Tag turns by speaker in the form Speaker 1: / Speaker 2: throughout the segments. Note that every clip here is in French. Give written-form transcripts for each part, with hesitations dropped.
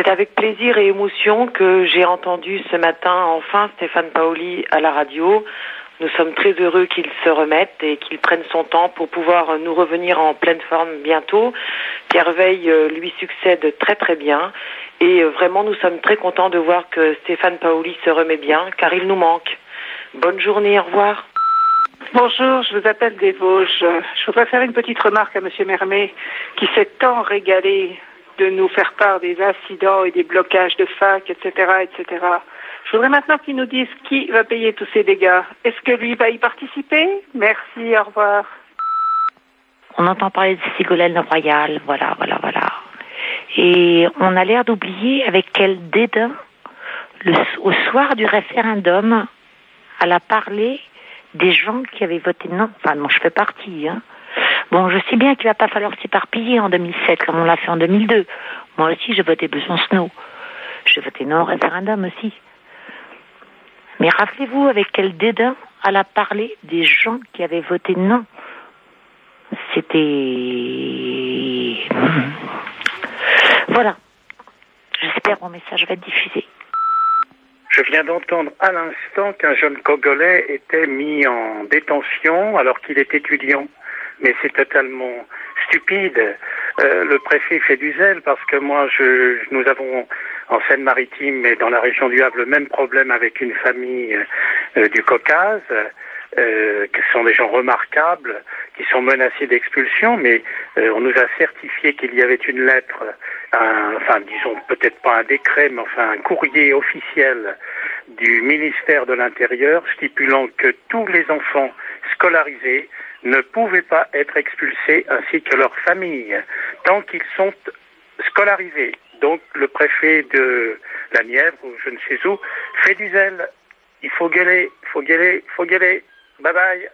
Speaker 1: C'est avec plaisir et émotion que j'ai entendu ce matin enfin Stéphane Paoli à la radio. Nous sommes très heureux qu'il se remette et qu'il prenne son temps pour pouvoir nous revenir en pleine forme bientôt. Pierre Veille lui succède très très bien et vraiment nous sommes très contents de voir que Stéphane Paoli se remet bien car il nous manque. Bonne journée, au revoir.
Speaker 2: Bonjour, je vous appelle des Vosges. Je voudrais faire une petite remarque à Monsieur Mermet qui s'est tant régalé de nous faire part des incidents et des blocages de fac, etc., etc. Je voudrais maintenant qu'il nous dise qui va payer tous ces dégâts. Est-ce que lui va y participer? Merci, au revoir.
Speaker 3: On entend parler de Ségolène Royal, voilà. Et on a l'air d'oublier avec quel dédain, au soir du référendum, elle a parlé des gens qui avaient voté non. Enfin, bon, je fais partie, hein. Bon, je sais bien qu'il va pas falloir s'éparpiller en 2007, comme on l'a fait en 2002. Moi aussi, j'ai voté Besancenot. J'ai voté non au référendum aussi. Mais rappelez-vous avec quel dédain elle a parlé des gens qui avaient voté non. C'était... Voilà. J'espère que mon message va être diffusé.
Speaker 4: Je viens d'entendre à l'instant qu'un jeune Congolais était mis en détention alors qu'il est étudiant. Mais c'est totalement stupide. Le préfet fait du zèle parce que moi, nous avons en Seine-Maritime et dans la région du Havre le même problème avec une famille du Caucase, qui sont des gens remarquables, qui sont menacés d'expulsion, mais on nous a certifié qu'il y avait une lettre, disons peut-être pas un décret, mais enfin un courrier officiel du ministère de l'Intérieur stipulant que tous les enfants scolarisés ne pouvaient pas être expulsés ainsi que leurs familles tant qu'ils sont scolarisés. Donc le préfet de la Nièvre, ou je ne sais où, fait du zèle. Il faut gueuler. Bye bye.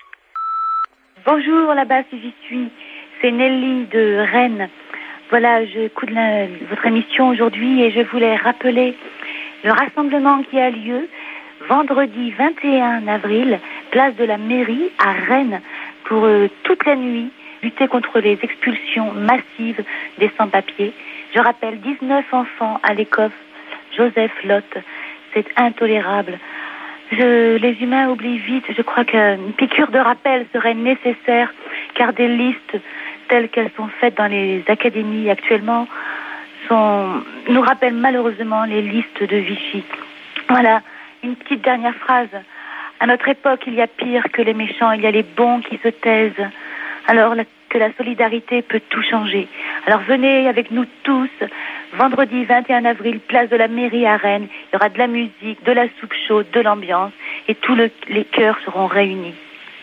Speaker 5: Bonjour là-bas si j'y suis. C'est Nelly de Rennes. Voilà, j'écoute votre émission aujourd'hui et je voulais rappeler le rassemblement qui a lieu vendredi 21 avril, place de la mairie à Rennes, pour toute la nuit lutter contre les expulsions massives des sans-papiers. Je rappelle 19 enfants à l'école Joseph Lotte. C'est intolérable. Les humains oublient vite. Je crois qu'une piqûre de rappel serait nécessaire, car des listes telles qu'elles sont faites dans les académies actuellement nous rappellent malheureusement les listes de Vichy. Voilà, une petite dernière phrase. À notre époque, il y a pire que les méchants, il y a les bons qui se taisent. Alors que la solidarité peut tout changer. Alors venez avec nous tous, vendredi 21 avril, place de la mairie à Rennes. Il y aura de la musique, de la soupe chaude, de l'ambiance, et tous les cœurs seront réunis.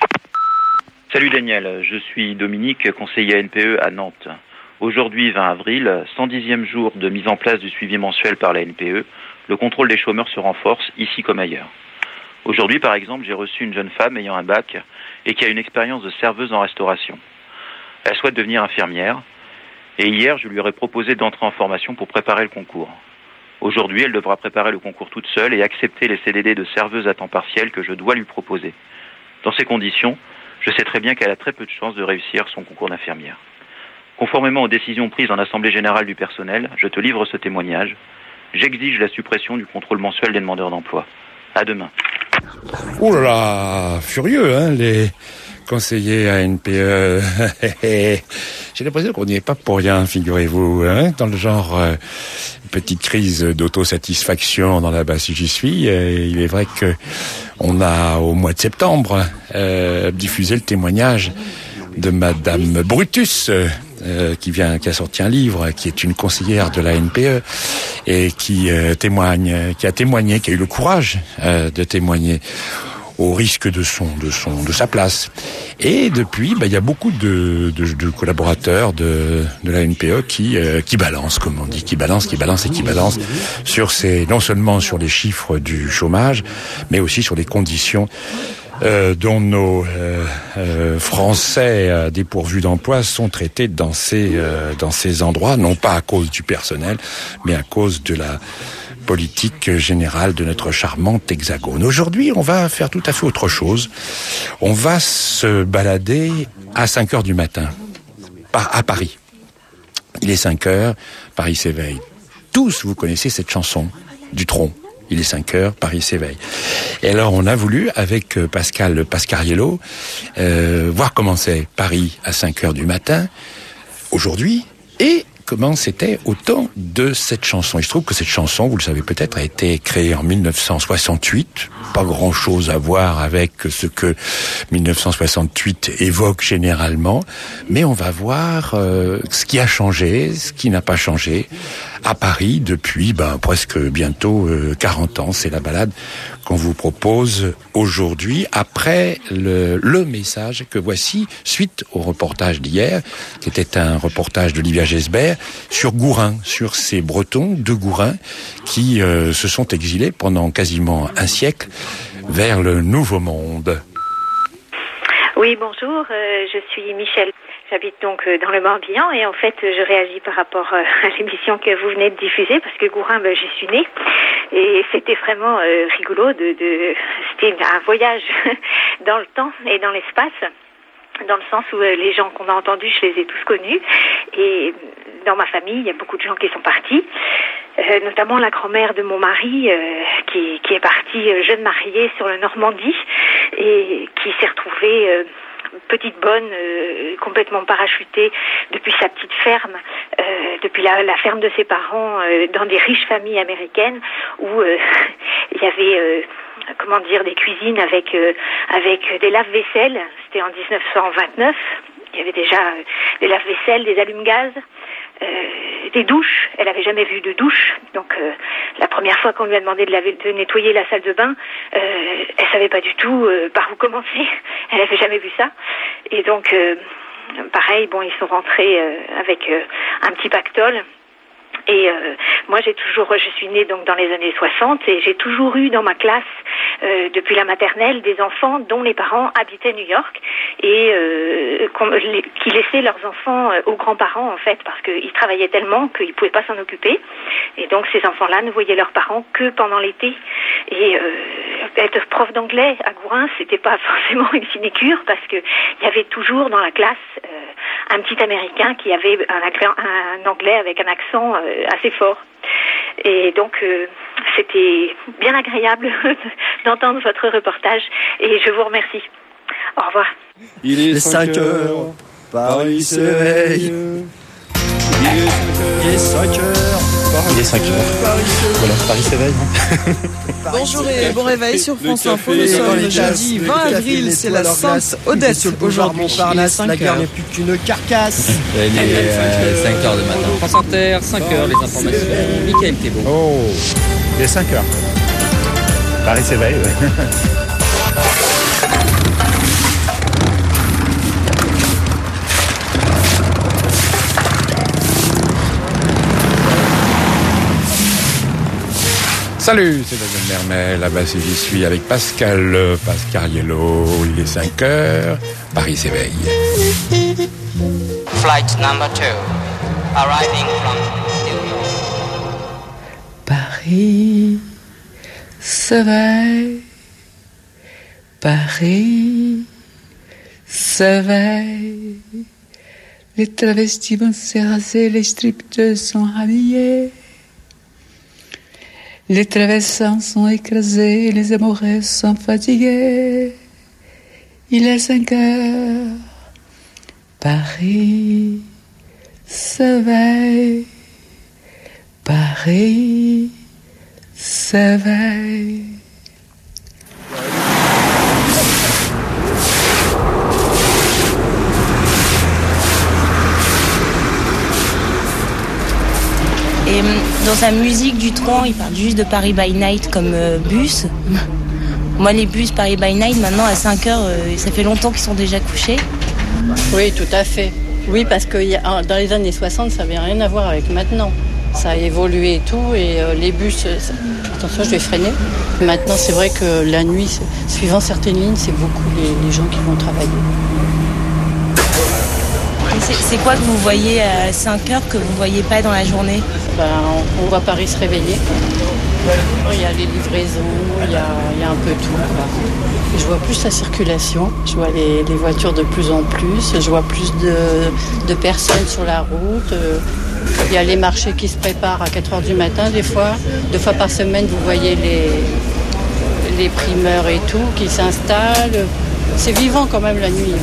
Speaker 6: Salut Daniel, je suis Dominique, conseiller NPE à Nantes. Aujourd'hui, 20 avril, 110e jour de mise en place du suivi mensuel par la NPE, le contrôle des chômeurs se renforce, ici comme ailleurs. Aujourd'hui, par exemple, j'ai reçu une jeune femme ayant un bac et qui a une expérience de serveuse en restauration. Elle souhaite devenir infirmière et hier, je lui aurais proposé d'entrer en formation pour préparer le concours. Aujourd'hui, elle devra préparer le concours toute seule et accepter les CDD de serveuse à temps partiel que je dois lui proposer. Dans ces conditions, je sais très bien qu'elle a très peu de chances de réussir son concours d'infirmière. Conformément aux décisions prises en Assemblée Générale du Personnel, je te livre ce témoignage. J'exige la suppression du contrôle mensuel des demandeurs d'emploi. À demain.
Speaker 7: Ouh là là, furieux, hein, les conseillers à NPE. J'ai l'impression qu'on n'y est pas pour rien, figurez-vous, hein, dans le genre petite crise d'autosatisfaction dans la base si j'y suis. Il est vrai que on a au mois de septembre diffusé le témoignage de Madame Brutus. Qui a sorti un livre, qui est une conseillère de la NPE et qui a témoigné, qui a eu le courage de témoigner au risque de sa place. Et depuis, il y a beaucoup de collaborateurs de la NPE qui balancent, comme on dit, qui balancent sur non seulement sur les chiffres du chômage, mais aussi sur les conditions dont nos Français dépourvus d'emploi sont traités dans ces endroits, non pas à cause du personnel, mais à cause de la politique générale de notre charmante hexagone. Aujourd'hui, on va faire tout à fait autre chose. On va se balader à 5h du matin, à Paris. Il est 5h, Paris s'éveille tous, vous connaissez cette chanson, Dutronc. Il est 5 heures, Paris s'éveille. Et alors, on a voulu, avec Pascal Pascariello, voir comment c'est Paris à 5 heures du matin, aujourd'hui, et comment c'était au temps de cette chanson. Il se trouve que cette chanson, vous le savez peut-être, a été créée en 1968. Pas grand-chose à voir avec ce que 1968 évoque généralement, mais on va voir ce qui a changé, ce qui n'a pas changé à Paris depuis presque bientôt 40 ans. C'est la balade qu'on vous propose aujourd'hui, après le message que voici, suite au reportage d'hier, qui était un reportage d'Olivia Gesbert, sur Gourin, sur ces Bretons de Gourin, qui se sont exilés pendant quasiment un siècle vers le Nouveau Monde.
Speaker 8: Oui, bonjour, je suis Michel. J'habite donc dans le Morbihan et en fait je réagis par rapport à l'émission que vous venez de diffuser parce que Gourin, j'y suis née et c'était vraiment rigolo. C'était un voyage dans le temps et dans l'espace, dans le sens où les gens qu'on a entendus, je les ai tous connus, et dans ma famille, il y a beaucoup de gens qui sont partis, notamment la grand-mère de mon mari qui est partie jeune mariée sur le Normandie et qui s'est retrouvée petite bonne, complètement parachutée depuis sa petite ferme, depuis la ferme de ses parents, dans des riches familles américaines où il y avait des cuisines avec des lave-vaisselle. C'était en 1929. Il y avait déjà des lave-vaisselle, des allumes-gaz, des douches. Elle avait jamais vu de douche. Donc la première fois qu'on lui a demandé de nettoyer la salle de bain, elle savait pas du tout par où commencer. Elle avait jamais vu ça. Et donc pareil, ils sont rentrés avec un petit pactole. Et moi, je suis née donc dans les années 60 et j'ai toujours eu dans ma classe, depuis la maternelle, des enfants dont les parents habitaient New York et qui laissaient leurs enfants aux grands-parents en fait parce qu'ils travaillaient tellement qu'ils pouvaient pas s'en occuper. Et donc ces enfants-là ne voyaient leurs parents que pendant l'été. Et être prof d'anglais à Gourin, c'était pas forcément une sinécure parce que il y avait toujours dans la classe un petit Américain qui avait un anglais avec un accent assez fort. Et donc, c'était bien agréable d'entendre votre reportage et je vous remercie. Au revoir.
Speaker 9: Il est 5 heures, Paris s'éveille. Il est 5 heures.
Speaker 6: Il est 5 heures. Voilà, Paris s'éveille.
Speaker 10: Bonjour et bon réveil sur France Info. Nous sommes jeudi 20 avril, c'est la Sainte Odette aujourd'hui.
Speaker 9: La guerre n'est plus qu'une carcasse.
Speaker 11: Il est 5 heures du matin. France Inter, 5 heures, les informations. Mickaël Thébault.
Speaker 7: Oh, il est 5 heures. Paris s'éveille, ouais. Salut, c'est Daniel Mermel, là-bas j'y suis avec Pascal Pascariello, il est 5 heures, Paris s'éveille.
Speaker 12: Flight number 2, arriving from New York.
Speaker 13: Paris s'éveille, Paris s'éveille, les travestis vont s'éraser, les stripteases sont habillées. Les traversins sont écrasés, les amoureux sont fatigués. Il est 5 heures, Paris s'éveille, Paris s'éveille.
Speaker 14: Et dans sa musique, Dutronc, il parle juste de Paris by Night comme bus. Moi, les bus Paris by Night, maintenant, à 5 heures, ça fait longtemps qu'ils sont déjà couchés.
Speaker 15: Oui, tout à fait. Oui, parce que dans les années 60, ça n'avait rien à voir avec maintenant. Ça a évolué et tout, et les bus... Attention, je vais freiner. Maintenant, c'est vrai que la nuit, suivant certaines lignes, c'est beaucoup les gens qui vont travailler.
Speaker 14: C'est quoi que vous voyez à 5 heures que vous ne voyez pas dans la journée ?
Speaker 15: On voit Paris se réveiller. Il y a les livraisons, il y a un peu tout. Je vois plus la circulation, je vois les voitures de plus en plus, je vois plus de personnes sur la route. Il y a les marchés qui se préparent à 4h du matin des fois. 2 fois par semaine, vous voyez les primeurs et tout qui s'installent. C'est vivant quand même la nuit.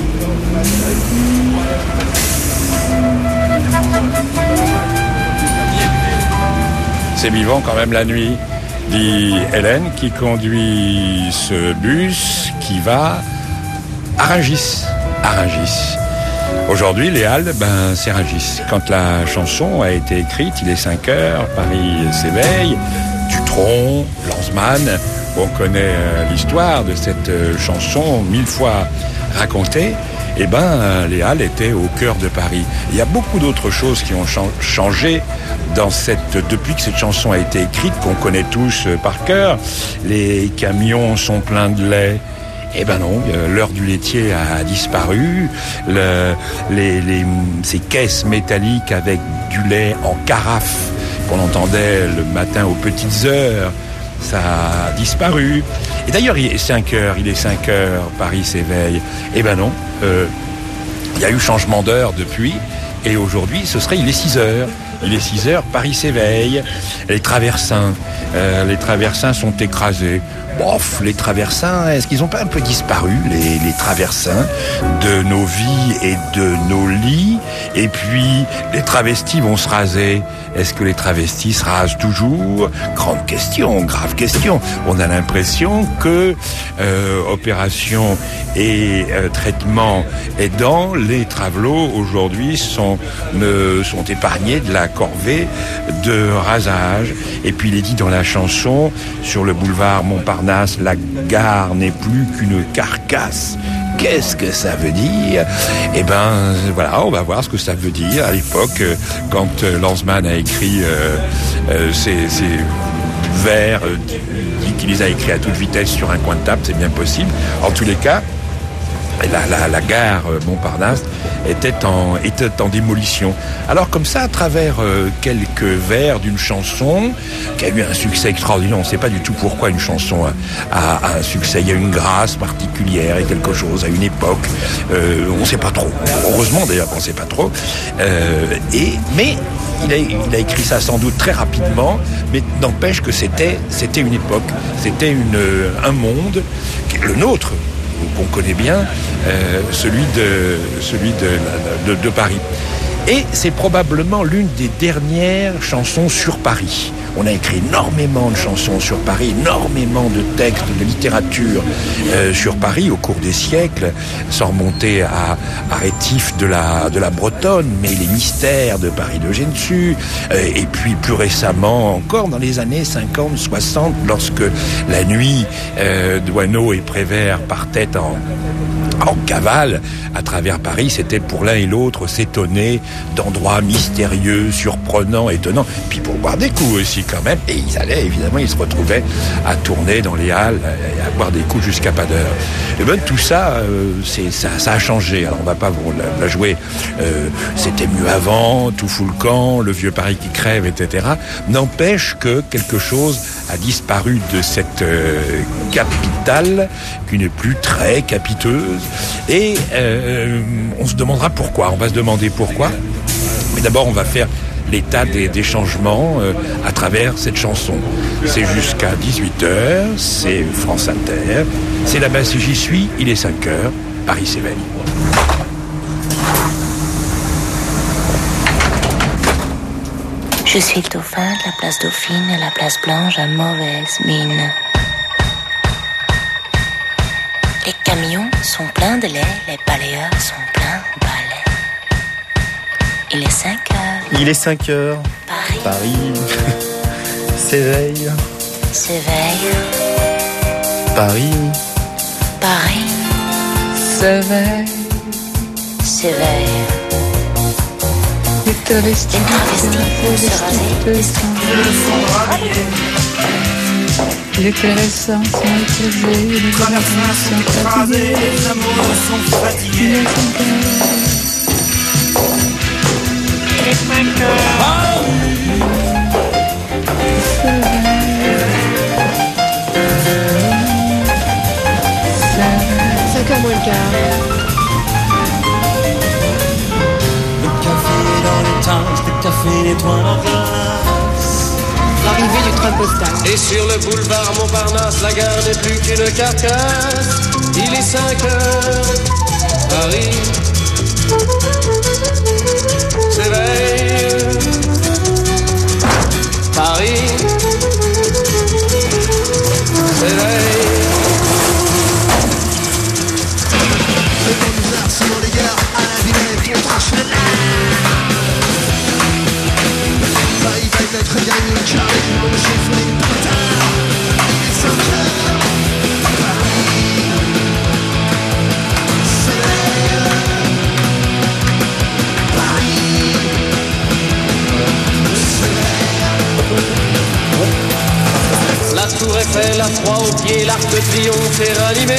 Speaker 7: C'est vivant quand même la nuit, dit Hélène, qui conduit ce bus qui va à Rungis. Aujourd'hui, les Halles, c'est Rungis. Quand la chanson a été écrite, il est 5h, Paris s'éveille, Dutronc, Lanzmann. On connaît l'histoire de cette chanson 1000 fois racontée. Les Halles étaient au cœur de Paris. Il y a beaucoup d'autres choses qui ont changé depuis que cette chanson a été écrite, qu'on connaît tous par cœur. Les camions sont pleins de lait. Non, l'heure du laitier a disparu. Ces caisses métalliques avec du lait en carafe qu'on entendait le matin aux petites heures, ça a disparu. Et d'ailleurs, il est 5h, Paris s'éveille. Non, il y a eu changement d'heure depuis, et aujourd'hui, il est 6h. Il est 6h, Paris s'éveille. Les traversins sont écrasés. Les traversins, est-ce qu'ils n'ont pas un peu disparu, les traversins de nos vies et de nos lits? Et puis, les travestis vont se raser. Est-ce que les travestis se rasent toujours? Grave question. On a l'impression que opération et traitement aidant, les travelots aujourd'hui sont épargnés de la corvée de rasage. Et puis, il est dit dans la chanson, sur le boulevard Montparnasse, la gare n'est plus qu'une carcasse. Qu'est-ce que ça veut dire? On va voir ce que ça veut dire. À l'époque, quand Lanzmann a écrit ces vers, dit qu'il les a écrits à toute vitesse sur un coin de table, c'est bien possible. En tous les cas, la gare Montparnasse était en démolition. Alors comme ça, à travers quelques vers d'une chanson qui a eu un succès extraordinaire, on ne sait pas du tout pourquoi une chanson a un succès. Il y a une grâce particulière et quelque chose à une époque. On ne sait pas trop. Heureusement d'ailleurs qu'on ne sait pas trop. Mais il a écrit ça sans doute très rapidement, mais n'empêche que c'était une époque. C'était un monde, le nôtre, qu'on connaît bien, celui de Paris. Et c'est probablement l'une des dernières chansons sur Paris. On a écrit énormément de chansons sur Paris, énormément de textes, de littérature sur Paris au cours des siècles, sans remonter à Rétif de la Bretonne, mais les mystères de Paris de Gensu, et puis plus récemment encore dans les années 50-60, lorsque la nuit, Douaneau et Prévert partaient en cavale à travers Paris, c'était pour l'un et l'autre s'étonner d'endroits mystérieux, surprenants, étonnants, puis pour boire des coups aussi quand même, et ils se retrouvaient à tourner dans les halles et à boire des coups jusqu'à pas d'heure. Et tout ça, ça a changé. Alors on va pas vous la jouer, c'était mieux avant, tout fout le camp, le vieux Paris qui crève, etc. N'empêche que quelque chose a disparu de cette capitale qui n'est plus très capiteuse. Et on se demandera pourquoi. On va se demander pourquoi. Mais d'abord, on va faire l'état des changements à travers cette chanson. C'est jusqu'à 18h, c'est France Inter, c'est là-bas si j'y suis, il est 5h, Paris s'éveille.
Speaker 14: Je suis le dauphin de la place Dauphine et la place Blanche à mauvaise mine. Les camions sont pleins de lait, les balayeurs sont pleins de balais. Il est 5h.
Speaker 16: Il est 5h. Paris s'éveille. Paris
Speaker 13: s'éveille. Les travestis les caressants sont écrasés, les traversins sont fatigués, les amoureux sont fatigués. Il est 5h. Il est
Speaker 10: 5h moins le quart.
Speaker 17: Le café dans les tasses, le café
Speaker 9: étoiles en glace.
Speaker 17: L'arrivée du train postal.
Speaker 9: Et sur le boulevard Montparnasse, la gare n'est plus qu'une carcasse. Il est 5 heures, Paris s'éveille. Paris s'éveille. Le temps nous a sur les gares, à la ville, on trace le Paris va être gagné le carré, le chiffre est trop tard. Il est 5 heures, Paris s'éveille. Paris s'éveille. La tour Eiffel, la croix au pied, l'arc de triomphe est ranimé.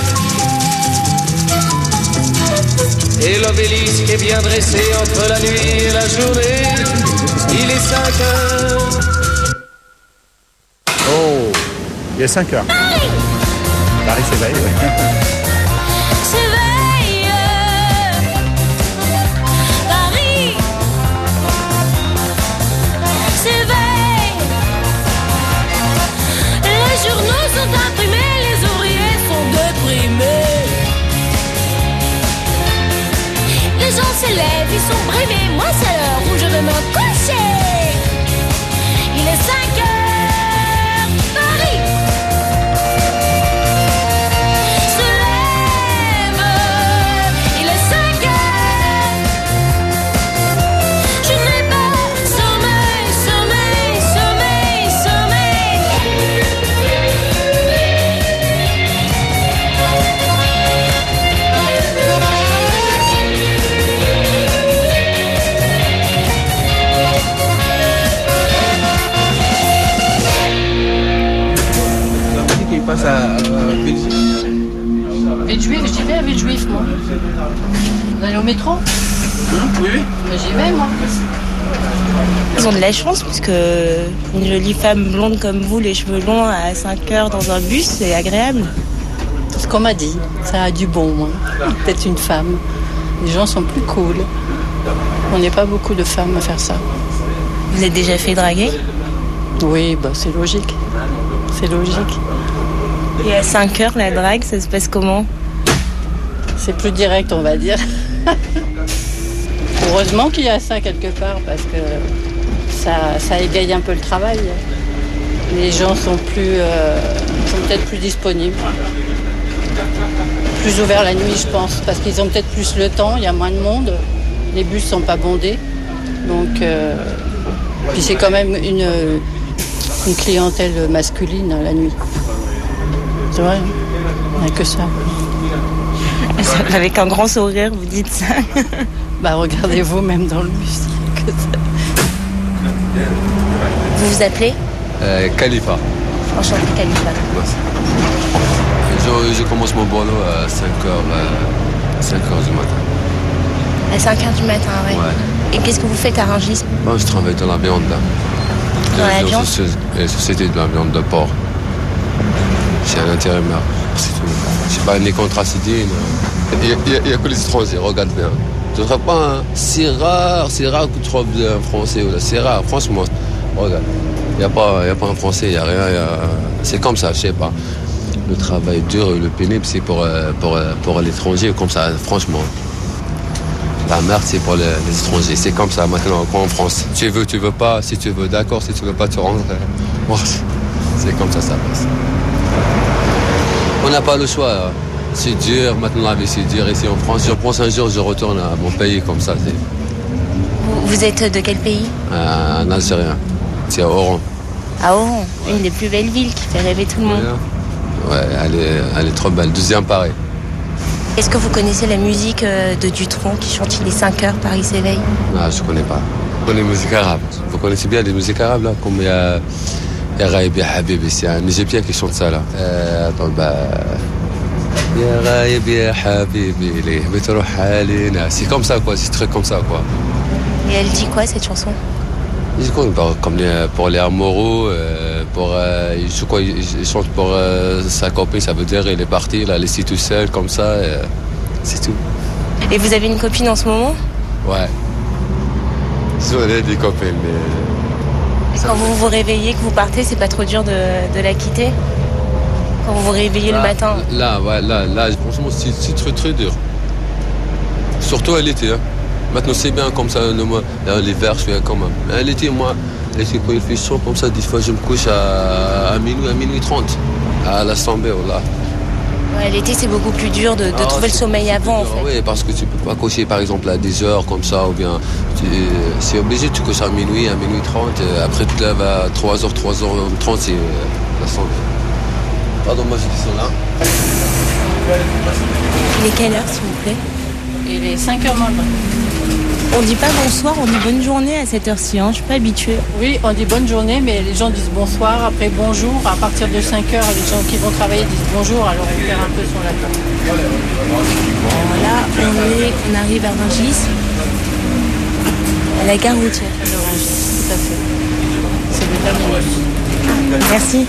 Speaker 9: Et l'obélisque est bien dressé entre la nuit et la journée. Il est 5 heures.
Speaker 16: Oh, il est 5 heures. Paris s'éveille, ouais.
Speaker 18: S'éveille. Paris s'éveille. Les journaux sont imprimés, les ouvriers sont déprimés. Les gens s'élèvent, ils sont brimés. Moi c'est l'heure où je vais me coucher. Il est 5 heures, Paris se lève. Il est 5 heures. Je n'ai pas sommeil, sommeil, sommeil, sommeil.
Speaker 19: Il passe à Villejuif.
Speaker 15: Villejuif, j'y vais à Villejuif, moi. Vous allez au métro?
Speaker 19: Oui, oui.
Speaker 15: Mais j'y vais, moi.
Speaker 14: Ils ont de la chance, parce que une jolie femme blonde comme vous, les cheveux longs, à 5 heures dans un bus, c'est agréable.
Speaker 15: C'est ce qu'on m'a dit. Ça a du bon, moi. Peut-être une femme. Les gens sont plus cool. On n'est pas beaucoup de femmes à faire ça.
Speaker 14: Vous êtes déjà fait draguer?
Speaker 15: Oui, bah c'est logique. C'est logique.
Speaker 14: Et à 5 heures, la drague, ça se passe comment?
Speaker 15: C'est plus direct, on va dire. Heureusement qu'il y a ça quelque part, parce que ça égaye un peu le travail. Les gens sont peut-être plus disponibles. Plus ouverts la nuit, je pense, parce qu'ils ont peut-être plus le temps, il y a moins de monde. Les bus sont pas bondés. Donc, puis c'est quand même une clientèle masculine la nuit. C'est vrai, il n'y a que ça.
Speaker 14: Avec un grand sourire, vous dites ça.
Speaker 15: Bah regardez-vous même dans le bus, il n'y a que ça.
Speaker 14: Vous vous appelez?
Speaker 20: Khalifa.
Speaker 14: Enchanté, Khalifa.
Speaker 20: Je commence mon boulot à 5h du matin.
Speaker 14: À 5h du matin, ouais. Et qu'est-ce que vous faites à Rungis?
Speaker 20: Moi, je travaille dans la viande, là.
Speaker 14: Dans la viande?
Speaker 20: La société de la viande de porc. C'est un intérimaire, c'est tout. C'est pas ni contrat CDI. Il y a que les étrangers, regarde bien. Tu ne trouves pas, hein? C'est rare que tu trouves un Français. C'est rare, franchement. Regarde, il n'y a pas un Français, il n'y a rien. C'est comme ça, je sais pas. Le travail dur et le pénible, c'est pour l'étranger, comme ça, franchement. La merde, c'est pour les étrangers. C'est comme ça maintenant, quoi en France. Tu veux pas, si tu veux, d'accord, si tu veux pas, tu rentres. C'est comme ça passe. On n'a pas le choix. C'est dur, maintenant la vie c'est dur ici en France. Je pense un jour, je retourne à mon pays comme ça.
Speaker 14: Vous êtes de quel pays?
Speaker 20: Un Algérien. C'est à Oran.
Speaker 14: À Oran, une des plus belles villes qui fait rêver tout le monde.
Speaker 20: Ouais, elle est trop belle. Deuxième pareil.
Speaker 14: Est-ce que vous connaissez la musique de Dutronc qui chante Il est 5 heures, Paris s'éveille?
Speaker 20: Non, je connais pas. Je connais les musiques arabes. Vous connaissez bien les musiques arabes là? Comme il y a Raïb Ya Habibi, c'est un Égyptien qui chante ça là. Attends, Ya Raïb Ya Habibi, c'est comme ça quoi, c'est très comme ça quoi.
Speaker 14: Et elle dit quoi cette chanson?
Speaker 20: Comme pour les amoureux, je crois il chante pour sa copine, ça veut dire il est parti, il a laissé tout seul comme ça, c'est tout.
Speaker 14: Et vous avez une copine en ce moment?
Speaker 20: Ouais. Désolé des copains, mais...
Speaker 14: Et quand vous vous réveillez, que vous partez, c'est pas trop dur de la quitter? Quand vous vous réveillez le matin?
Speaker 20: Là, franchement, c'est très très dur. Surtout à l'été. Hein. Maintenant, c'est bien comme ça, l'hiver, je fais quand même. Mais à l'été, moi, quand il fait chaud comme ça, des fois, je me couche à minuit 30, à l'Assemblée, là.
Speaker 14: Ouais, l'été, c'est beaucoup plus dur de trouver le sommeil avant, en fait.
Speaker 20: Oui, parce que tu peux pas coucher, par exemple, à des heures comme ça, ou bien c'est obligé, tu couches à minuit 30, après tu te lèves à 3h30, c'est l'Assemblée. Pardon, moi, je suis là.
Speaker 14: Il est quelle heure, s'il vous plaît?
Speaker 15: Il est 5h moins.
Speaker 14: On dit pas bonsoir, on dit bonne journée à cette heure-ci, hein. Je suis pas habituée.
Speaker 15: Oui, on dit bonne journée, mais les gens disent bonsoir, après bonjour. À partir de 5h, les gens qui vont travailler disent bonjour, alors on perd un peu son latin.
Speaker 14: Voilà, on arrive à Rungis, à la gare routière.
Speaker 15: De Rungis, tout à fait. C'est le terminus.
Speaker 14: Merci.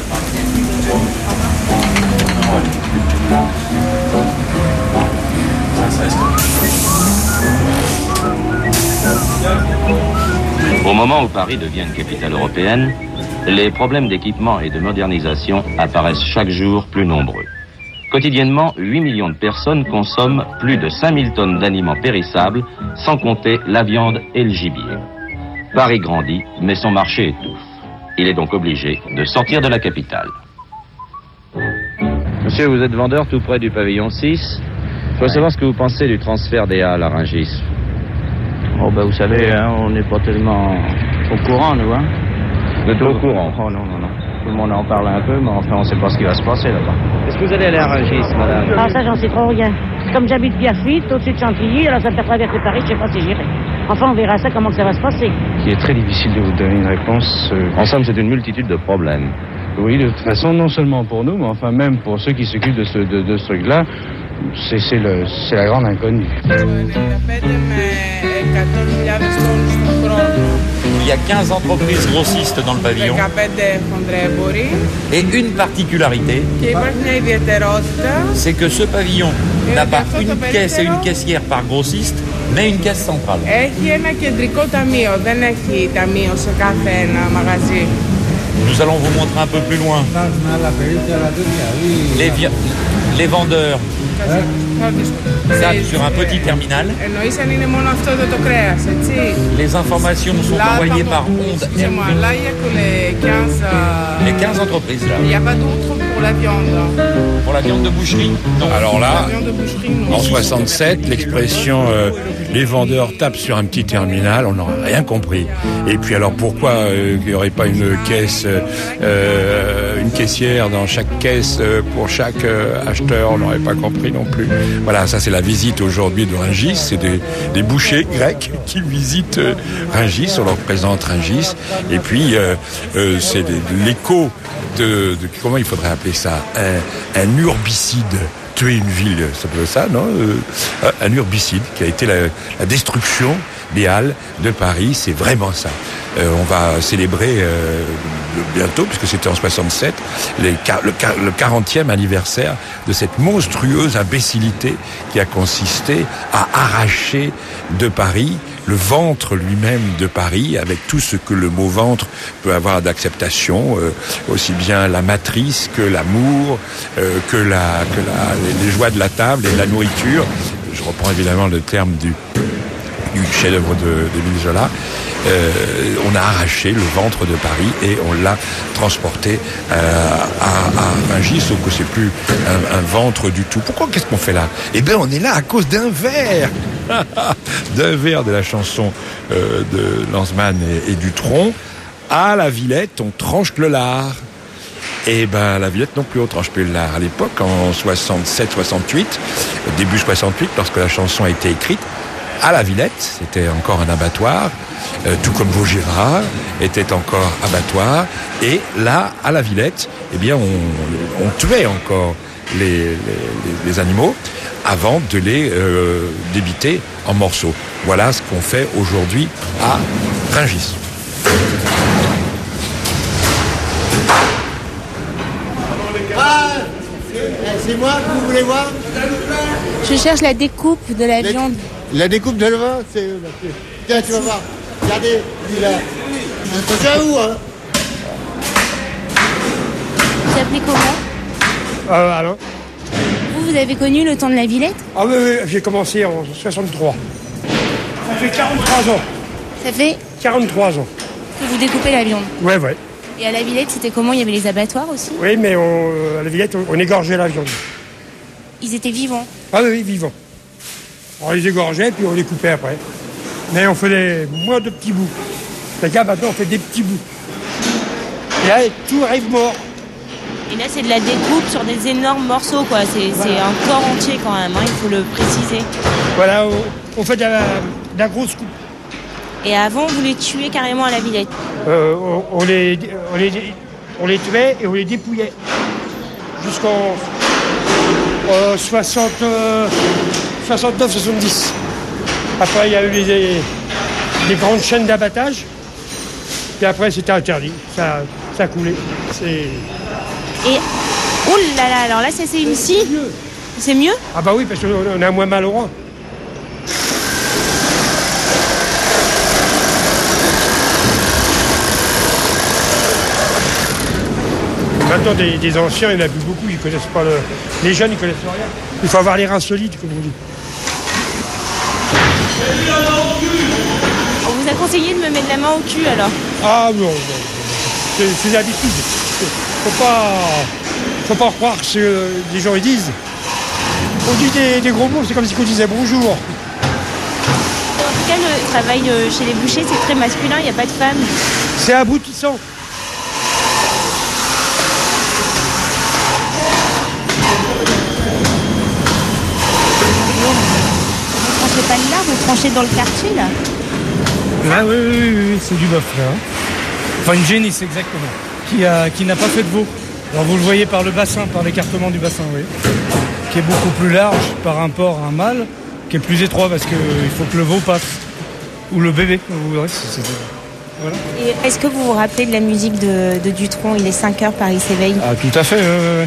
Speaker 21: Au moment où Paris devient une capitale européenne, les problèmes d'équipement et de modernisation apparaissent chaque jour plus nombreux. Quotidiennement, 8 millions de personnes consomment plus de 5000 tonnes d'aliments périssables, sans compter la viande et le gibier. Paris grandit, mais son marché étouffe. Il est donc obligé de sortir de la capitale.
Speaker 22: Monsieur, vous êtes vendeur tout près du pavillon 6. Je veux savoir ce que vous pensez du transfert des Halles à Rungis.
Speaker 23: Oh ben vous savez, hein, on n'est pas tellement au courant, nous. Hein.
Speaker 22: Vous êtes au courant?
Speaker 23: Oh non. Tout le monde en parle un peu, mais enfin on ne sait pas ce qui va se passer là-bas.
Speaker 22: Est-ce que vous allez aller à Rungis, madame?
Speaker 24: Ah ça j'en sais trop rien. Comme j'habite Pierrefitte, au-dessus de Chantilly, alors ça me fait traverser Paris, je sais pas si j'irai. Enfin on verra ça, comment ça va se passer.
Speaker 23: Il est très difficile de vous donner une réponse.
Speaker 22: En somme, c'est une multitude de problèmes.
Speaker 23: Oui, de toute façon, non seulement pour nous, mais enfin même pour ceux qui s'occupent de ce truc-là, c'est la grande inconnue.
Speaker 25: Il y a 15 entreprises grossistes dans le pavillon. Et une particularité, c'est que ce pavillon n'a pas une caisse et une caissière par grossiste, mais une caisse centrale. Nous allons vous montrer un peu plus loin. Les vendeurs tapent sur un petit terminal. Les informations sont envoyées par onde. Les 15 entreprises là.
Speaker 26: Il n'y a pas d'autre pour la viande.
Speaker 25: Pour la viande de boucherie? Non.
Speaker 7: Alors là, en 67, l'expression les vendeurs tapent sur un petit terminal, on n'aurait rien compris. Et puis alors pourquoi il n'y aurait pas une caisse, une caissière dans chaque caisse pour chaque acheteur, on n'aurait pas compris non plus. Voilà, ça c'est la visite aujourd'hui de Rungis, c'est des bouchers grecs qui visitent Rungis, on leur présente Rungis, et puis c'est l'écho de comment il faudrait appeler ça, un urbicide. Tuer une ville, ça peut être ça, non? Un urbicide qui a été la destruction des Halles de Paris, c'est vraiment ça. On va célébrer bientôt, puisque c'était en 67, le 40e anniversaire de cette monstrueuse imbécilité qui a consisté à arracher de Paris le ventre lui-même de Paris, avec tout ce que le mot ventre peut avoir d'acceptation, aussi bien la matrice que l'amour, que les joies de la table et de la nourriture. Je reprends évidemment le terme du chef-d'œuvre d'Émile Zola. On a arraché le ventre de Paris et on l'a transporté à Rungis, sauf que c'est plus un ventre du tout. Pourquoi? Qu'est-ce qu'on fait là? Eh bien, on est là à cause d'un vers d'un vers de la chanson de Lanzmann et Dutronc. À la Villette, on tranche le lard. Et ben, la Villette non plus, on tranche plus le lard. À l'époque, en 67-68, début 68, lorsque la chanson a été écrite, à la Villette, c'était encore un abattoir, tout comme Vaugirard était encore abattoir. Et là, à la Villette, eh bien, on tuait encore les animaux avant de les débiter en morceaux. Voilà ce qu'on fait aujourd'hui à Rungis.
Speaker 27: Ah, c'est moi que vous voulez voir?
Speaker 14: Je cherche la découpe de la viande.
Speaker 27: La découpe de la viande, tiens, tu vas voir. Regardez, lui là. Attention à vous, hein.
Speaker 14: Vous appelez comment?
Speaker 1: Alors
Speaker 14: Vous avez connu le temps de la Villette?
Speaker 1: Ah oui, j'ai commencé en 63. Ça fait 43 ans.
Speaker 14: Ça fait
Speaker 1: 43 ans.
Speaker 14: que vous découpez la viande.
Speaker 1: Ouais.
Speaker 14: Et à la Villette, c'était comment? Il y avait les abattoirs aussi?
Speaker 1: Oui, mais à la Villette, on égorgeait la viande.
Speaker 14: Ils étaient vivants?
Speaker 1: Ah oui, vivants. On les égorgeait, puis on les coupait après. Mais on faisait moins de petits bouts. Les gars, maintenant, on fait des petits bouts. Et là, tout arrive mort.
Speaker 14: Et là, c'est de la découpe sur des énormes morceaux, quoi. C'est un corps entier quand même, hein, il faut le préciser.
Speaker 1: Voilà, on fait de la grosse coupe.
Speaker 14: Et avant, vous les tuez carrément à la Villette?
Speaker 1: On les tuait et on les dépouillait. Jusqu'en 69-70. Après, il y a eu des grandes chaînes d'abattage. Et après, c'était interdit. Ça coulait.
Speaker 14: Et, oh là là, alors là, ça c'est une scie. C'est mieux?
Speaker 1: Ah bah oui, parce qu'on a moins mal au rein. Maintenant, des anciens, il n'y en a plus beaucoup, ils connaissent pas les jeunes, ils connaissent rien. Il faut avoir les reins solides, comme on dit.
Speaker 14: On vous a conseillé de me mettre la main au cul, alors?
Speaker 1: Ah non. C'est l'habitude. Faut pas croire ce que les gens ils disent. On dit des gros mots, c'est comme si on disait bonjour.
Speaker 14: En tout cas, le travail chez les bouchers, c'est très masculin, il n'y a pas de femmes.
Speaker 1: C'est aboutissant.
Speaker 14: Vous tranchez pas le lard, vous tranchez dans le quartier, là?
Speaker 23: Ah oui, c'est du bœuf, là. Enfin, une génisse, exactement. Qui n'a pas fait de veau. Alors, vous le voyez par le bassin, par l'écartement du bassin, oui. Qui est beaucoup plus large par rapport à un mâle, qui est plus étroit parce qu'il faut que le veau passe. Ou le bébé, voilà.
Speaker 14: Voilà. Et est-ce que vous vous rappelez de la musique de Dutronc, il est 5h, Paris s'éveille?
Speaker 23: Ah, tout à fait, ouais.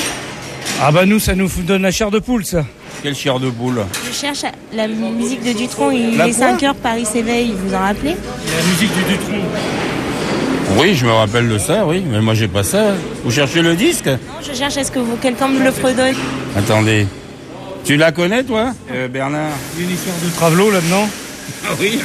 Speaker 23: Ah bah nous, ça nous donne la chair de poule, ça.
Speaker 25: Quelle chair de poule?
Speaker 14: Je cherche la musique de Dutronc, il est 5h, Paris s'éveille, vous en rappelez?
Speaker 23: La musique du Dutronc.
Speaker 25: Oui, je me rappelle de ça, oui, mais moi j'ai pas ça. Vous cherchez le disque?
Speaker 14: Non, je cherche, est-ce que quelqu'un me le fredonne?
Speaker 25: Attendez. Tu la connais, toi, Bernard?
Speaker 23: Il y a une histoire de travelot là-dedans.
Speaker 25: Ah oui.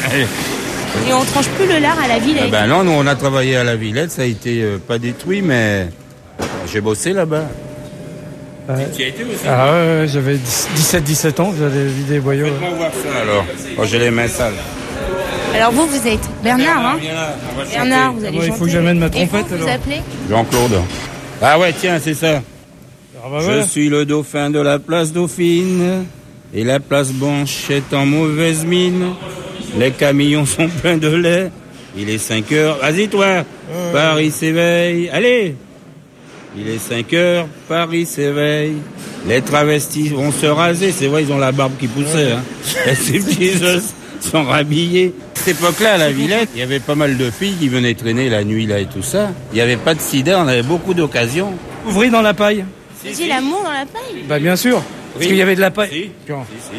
Speaker 14: Et on tranche plus le lard à la Villette?
Speaker 25: Ben non, nous on a travaillé à la Villette, ça a été pas détruit, mais j'ai bossé là-bas. Tu y as été aussi?
Speaker 23: Ah ouais, j'avais 17 ans, j'avais vidé les boyaux.
Speaker 25: Faites-moi voir ça alors. Oh, j'ai les mains sales.
Speaker 14: Alors vous êtes Bernard, hein? Bernard, vous allez chanter.
Speaker 23: Il faut que j'amène ma trompette.
Speaker 14: Et vous appelez?
Speaker 25: Jean-Claude. Ah ouais, tiens, c'est ça.
Speaker 23: Ah bah ouais.
Speaker 25: Je suis le dauphin de la place Dauphine, et la place Blanche est en mauvaise mine. Les camions sont pleins de lait. Il est 5h. Vas-y toi, Paris s'éveille. Allez. Il est 5h, Paris s'éveille. Les travestis vont se raser. C'est vrai, ils ont la barbe qui poussait. Hein. Et ces petits os sont rhabillés. À cette époque-là, à la Villette, il y avait pas mal de filles qui venaient traîner la nuit là et tout ça. Il n'y avait pas de sida, on avait beaucoup d'occasions.
Speaker 23: Ouvrir dans la paille.
Speaker 14: Vous faisiez l'amour dans la paille?
Speaker 23: Bah bien sûr, parce qu'il y avait de la paille. Si.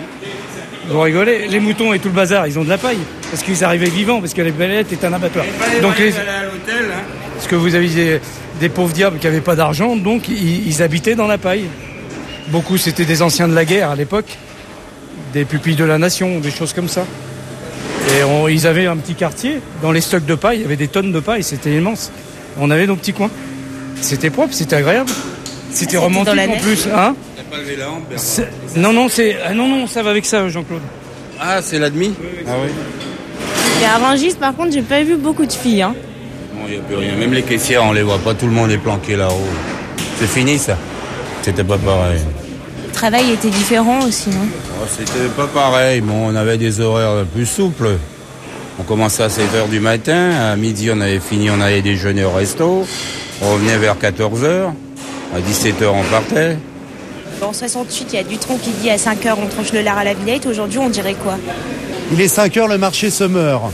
Speaker 23: Vous rigolez, les moutons et tout le bazar, ils ont de la paille. Parce qu'ils arrivaient vivants, parce que les Villette est un abattoir.
Speaker 25: Donc les... à l'hôtel, hein.
Speaker 23: Parce que vous aviez des pauvres diables qui n'avaient pas d'argent, donc ils habitaient dans la paille. Beaucoup, c'était des anciens de la guerre à l'époque, des pupilles de la nation, des choses comme ça. Et ils avaient un petit quartier, dans les stocks de paille, il y avait des tonnes de paille, c'était immense. On avait nos petits coins. C'était propre, c'était agréable. C'était romantique en plus. Hein?
Speaker 25: T'as pas levé la hampe, Bernard?
Speaker 23: Non, ça va avec ça, Jean-Claude.
Speaker 25: Ah, c'est la demi?
Speaker 23: Oui.
Speaker 25: Ah oui.
Speaker 14: Et à Rungis, par contre, j'ai pas vu beaucoup de filles, hein.
Speaker 25: Bon, il n'y a plus rien. Même les caissières, on les voit pas. Tout le monde est planqué là-haut. C'est fini, ça. C'était pas pareil.
Speaker 14: Le travail était différent aussi, non?
Speaker 25: Oh, c'était pas pareil. Bon, on avait des horaires plus souples. On commençait à 7h du matin. À midi, on avait fini, on allait déjeuner au resto. On revenait vers 14h. À 17h, on partait.
Speaker 14: En 68, il y a Dutronc qui dit à 5h, on tranche le lard à la Villette. Aujourd'hui, on dirait quoi?
Speaker 27: Il est 5h, le marché se meurt.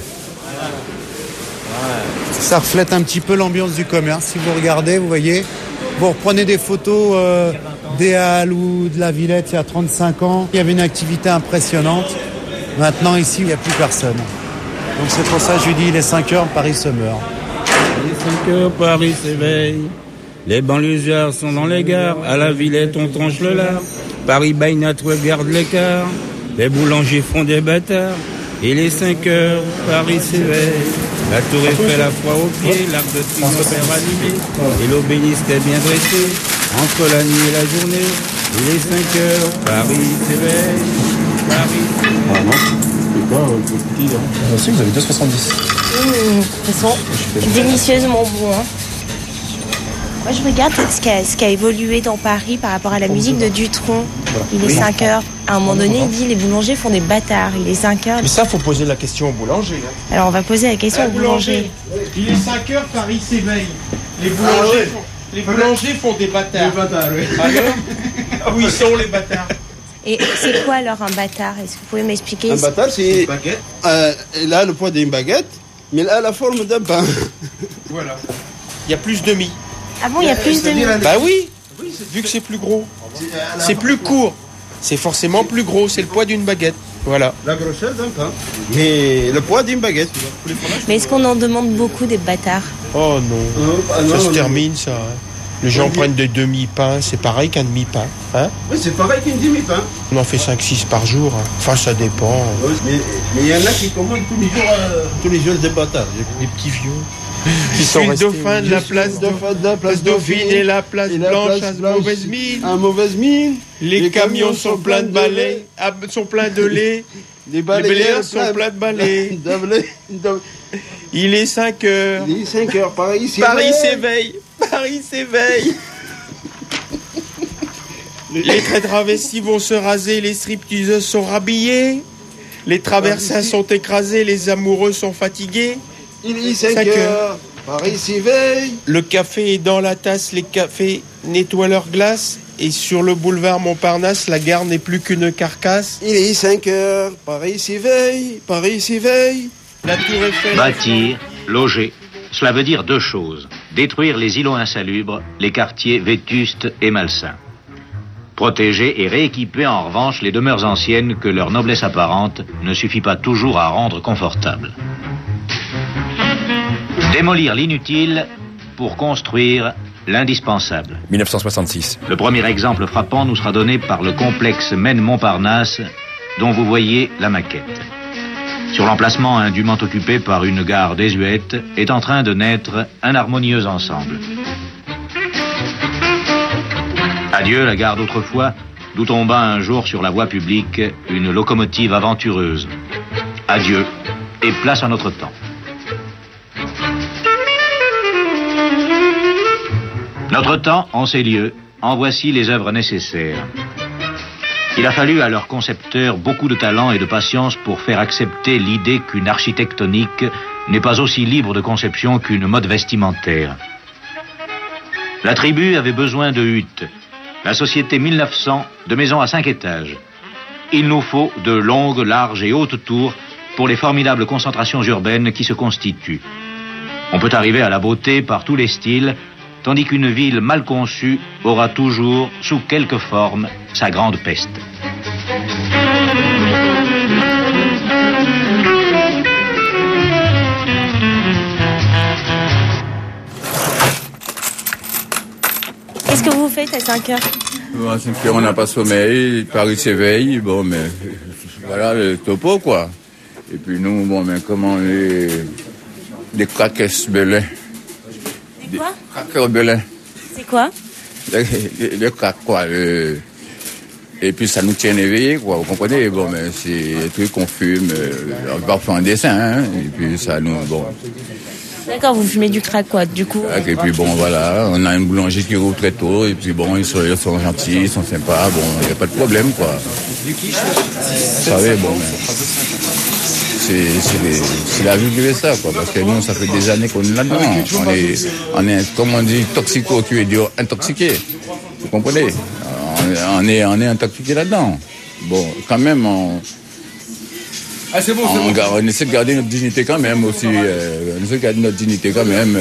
Speaker 27: Ça reflète un petit peu l'ambiance du commerce. Si vous regardez, vous voyez, vous reprenez des photos des Halles ou de la Villette il y a 35 ans. Il y avait une activité impressionnante. Maintenant, ici, il n'y a plus personne. Donc c'est pour ça que je lui dis il est 5h, Paris se meurt.
Speaker 25: Il est 5h, Paris s'éveille. Les banlieusards sont dans les gares. À la Villette, on tranche le lard. Paris by night regarde l'écart. Les boulangers font des bâtards. Il est 5h, Paris s'éveille. La tour Eiffel a froid aux pieds. L'arc de triomphe est rallumé. Et l'obélisque est bien dressé. Entre la nuit et la journée, il est 5h, Paris s'éveille. Paris.
Speaker 16: Ah non, c'est quoi le petit là aussi, vous avez 2,70.
Speaker 14: Ils sont délicieusement bons. Hein. Moi, je regarde ce qui a évolué dans Paris par rapport à la musique de Dutronc. Il est 5h. À un moment donné, il dit les boulangers font des bâtards. Il est 5h.
Speaker 2: Mais ça, faut poser la question au boulanger. Hein.
Speaker 14: Alors, on va poser la question au boulanger.
Speaker 2: Il est 5h, Paris s'éveille. Les boulangers font des bâtards. Des bâtards, oui. Alors, où ils sont les bâtards?
Speaker 14: Et c'est quoi alors un bâtard? Est-ce que vous pouvez m'expliquer?
Speaker 3: Un bâtard, c'est... il a le poids d'une baguette, mais il a la forme d'un pain.
Speaker 2: Voilà. Il y a plus de mie.
Speaker 14: Ah bon, il y a plus de mie?
Speaker 2: Bah oui, vu que c'est plus gros. C'est plus court. C'est forcément plus gros, c'est le poids d'une baguette. Voilà.
Speaker 3: La grosseur d'un pain, mais le poids d'une baguette.
Speaker 14: Mais est-ce qu'on en demande beaucoup des bâtards?
Speaker 2: Oh non, ça se termine ça. Hein. Les gens prennent des demi-pains, c'est pareil qu'un demi-pain. Hein?
Speaker 3: Oui, c'est pareil qu'un demi-pain.
Speaker 2: On en fait 5-6 par jour. Hein. Enfin, ça dépend.
Speaker 3: Mais il y en a qui commandent tous les jours des bâtards.
Speaker 2: Les petits vieux. Qui sont restés. Dauphin de la place Dauphine et la place Blanche à mauvaise mine.
Speaker 3: À mauvaise mine.
Speaker 2: Les camions sont pleins de balais, sont pleins de lait. Les balayeurs sont pleins de balais. Il est 5h.
Speaker 3: Il est 5h, Paris s'éveille.
Speaker 2: Paris s'éveille. Paris s'éveille. Les très travestis vont se raser, les stripteaseuses sont rhabillées. Les traversins sont écrasés, les amoureux sont fatigués.
Speaker 3: Il est 5h, Paris s'éveille.
Speaker 2: Le café est dans la tasse, les cafés nettoient leur glace. Et sur le boulevard Montparnasse, la gare n'est plus qu'une carcasse.
Speaker 3: Il est 5h, Paris s'éveille, Paris s'éveille.
Speaker 2: La tour Eiffel.
Speaker 21: Bâtir, loger, cela veut dire deux choses. Détruire les îlots insalubres, les quartiers vétustes et malsains. Protéger et rééquiper en revanche les demeures anciennes que leur noblesse apparente ne suffit pas toujours à rendre confortables. Démolir l'inutile pour construire l'indispensable.
Speaker 7: 1966.
Speaker 21: Le premier exemple frappant nous sera donné par le complexe Maine-Montparnasse, dont vous voyez la maquette. Sur l'emplacement indûment occupé par une gare désuète, est en train de naître un harmonieux ensemble. Adieu la gare d'autrefois, d'où tomba un jour sur la voie publique une locomotive aventureuse. Adieu, et place à notre temps. Notre temps, en ces lieux, en voici les œuvres nécessaires. Il a fallu à leurs concepteurs beaucoup de talent et de patience pour faire accepter l'idée qu'une architectonique n'est pas aussi libre de conception qu'une mode vestimentaire. La tribu avait besoin de huttes, la société 1900 de maisons à 5 étages. Il nous faut de longues, larges et hautes tours pour les formidables concentrations urbaines qui se constituent. On peut arriver à la beauté par tous les styles, tandis qu'une ville mal conçue aura toujours, sous quelque forme, sa grande peste.
Speaker 14: Qu'est-ce que vous faites à 5h?
Speaker 25: À 5h, on n'a pas sommeil, Paris s'éveille, bon, mais voilà le topo, quoi. Et puis nous, bon, mais comment les craquesses belins.
Speaker 14: C'est quoi?
Speaker 25: Craqueurs belins.
Speaker 14: C'est quoi?
Speaker 25: Le crack, quoi. Et puis ça nous tient éveillés, quoi. Vous comprenez? Bon, mais c'est des trucs qu'on fume, on va faire un dessin, hein. Et puis ça nous, bon.
Speaker 14: D'accord, vous fumez du crack, quoi, du coup.
Speaker 25: Et puis bon, voilà, on a une boulangerie qui roule très tôt, et puis bon, ils sont gentils, ils sont sympas, bon, il n'y a pas de problème, quoi. Vous savez, bon, c'est la vie qui fait ça, quoi, parce que nous, ça fait des années qu'on est là-dedans. On est, comme on dit, toxico, tu es intoxiqué. Vous comprenez? On est intoxiqué là-dedans. Bon, quand même, on essaie de garder notre dignité quand même aussi. On essaie de garder notre dignité quand même.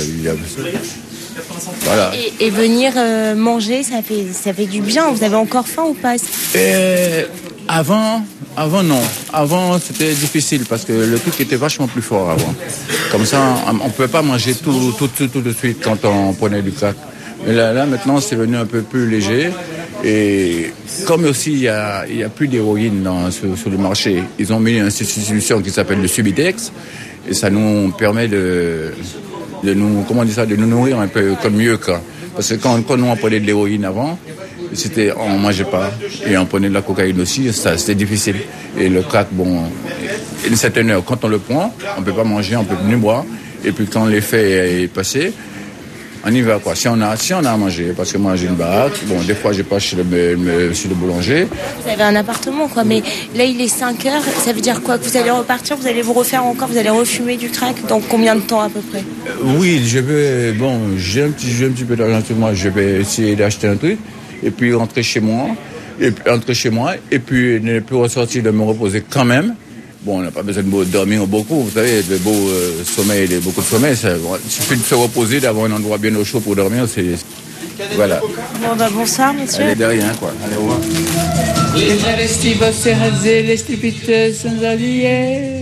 Speaker 25: Voilà.
Speaker 14: Et venir manger, ça fait du bien. Vous avez encore faim ou pas?
Speaker 4: Avant, non. Avant, c'était difficile parce que le truc était vachement plus fort avant. Comme ça, on ne pouvait pas manger tout de suite quand on prenait du crack. Mais là, maintenant, c'est venu un peu plus léger. Et comme aussi, il y a plus d'héroïne sur le marché, ils ont mis une institution qui s'appelle le Subutex. Et ça nous permet de nous nourrir un peu comme mieux, quoi. Parce que quand nous, on prenait de l'héroïne avant, on mangeait pas. Et on prenait de la cocaïne aussi, c'était difficile. Et le crack, une certaine heure, quand on le prend, on peut pas manger, on peut ni boire. Et puis quand l'effet est passé, on y va, quoi. Si on a à manger, parce que moi j'ai une baraque, des fois je passe chez le boulanger.
Speaker 14: Vous avez un appartement, quoi, mais là il est 5 heures, ça veut dire quoi? Que vous allez repartir, vous allez vous refaire encore, vous allez refumer du crack dans combien de temps à peu près?
Speaker 4: Oui, j'ai un petit peu d'argent sur moi, je vais essayer d'acheter un truc, et puis rentrer chez moi, et puis ne plus ressortir, de me reposer quand même. On n'a pas besoin de dormir beaucoup, vous savez, beaucoup de sommeil, il suffit de se reposer, d'avoir un endroit bien au chaud pour dormir, voilà.
Speaker 14: Bonsoir, monsieur.
Speaker 4: Allez, de rien, quoi. Allez, au revoir.
Speaker 5: Les travestis serrés, les striptease sans alliés.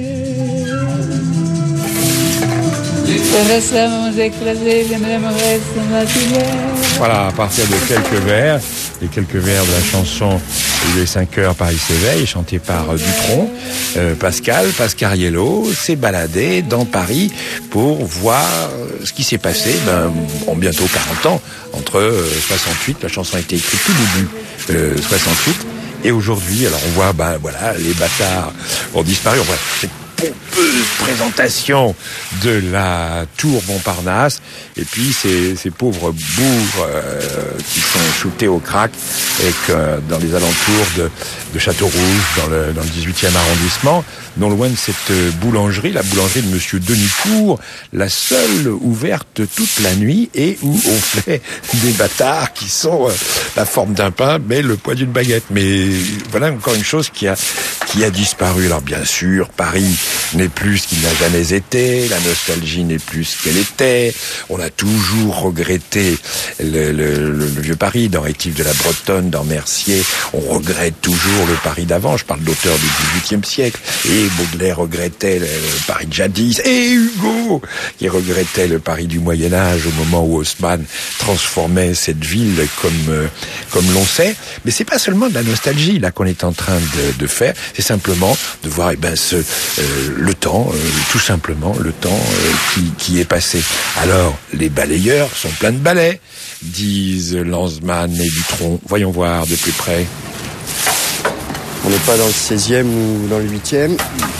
Speaker 5: Les récemment écrasés, les mêmes restent sans alliés.
Speaker 7: Voilà, à partir de quelques vers de la chanson Il est 5 heures, Paris s'éveille, chantée par Dutronc. Pascal Pascariello s'est baladé dans Paris pour voir ce qui s'est passé en bientôt 40 ans, entre 68, la chanson a été écrite tout début 68, et aujourd'hui, alors on voit, les bâtards ont disparu, on voit cette pompeuse présentation de la tour Montparnasse, et puis ces pauvres bourgs qui sont shootés au crack, et que dans les alentours de Châteaurouge, dans le 18e arrondissement, non loin de cette boulangerie, la boulangerie de Monsieur Denicourt, la seule ouverte toute la nuit, et où on fait des bâtards qui sont la forme d'un pain, mais le poids d'une baguette. Mais voilà encore une chose qui a disparu. Alors bien sûr, Paris n'est plus ce qu'il n'a jamais été, la nostalgie n'est plus ce qu'elle était, on a toujours regretté le vieux Paris, dans Rétif de la Bretonne, dans Mercier, on regrette toujours le Paris d'avant, je parle d'auteurs du XVIIIe siècle, et Baudelaire regrettait le Paris de jadis, et Hugo qui regrettait le Paris du Moyen-Âge au moment où Haussmann transformait cette ville comme l'on sait. Mais c'est pas seulement de la nostalgie là qu'on est en train de faire, c'est simplement de voir le temps, tout simplement le temps qui est passé. Alors les balayeurs sont pleins de balais, disent Lanzmann et Dutronc. Voyons voir de plus près.
Speaker 6: On n'est pas dans le 16e ou dans le 8e.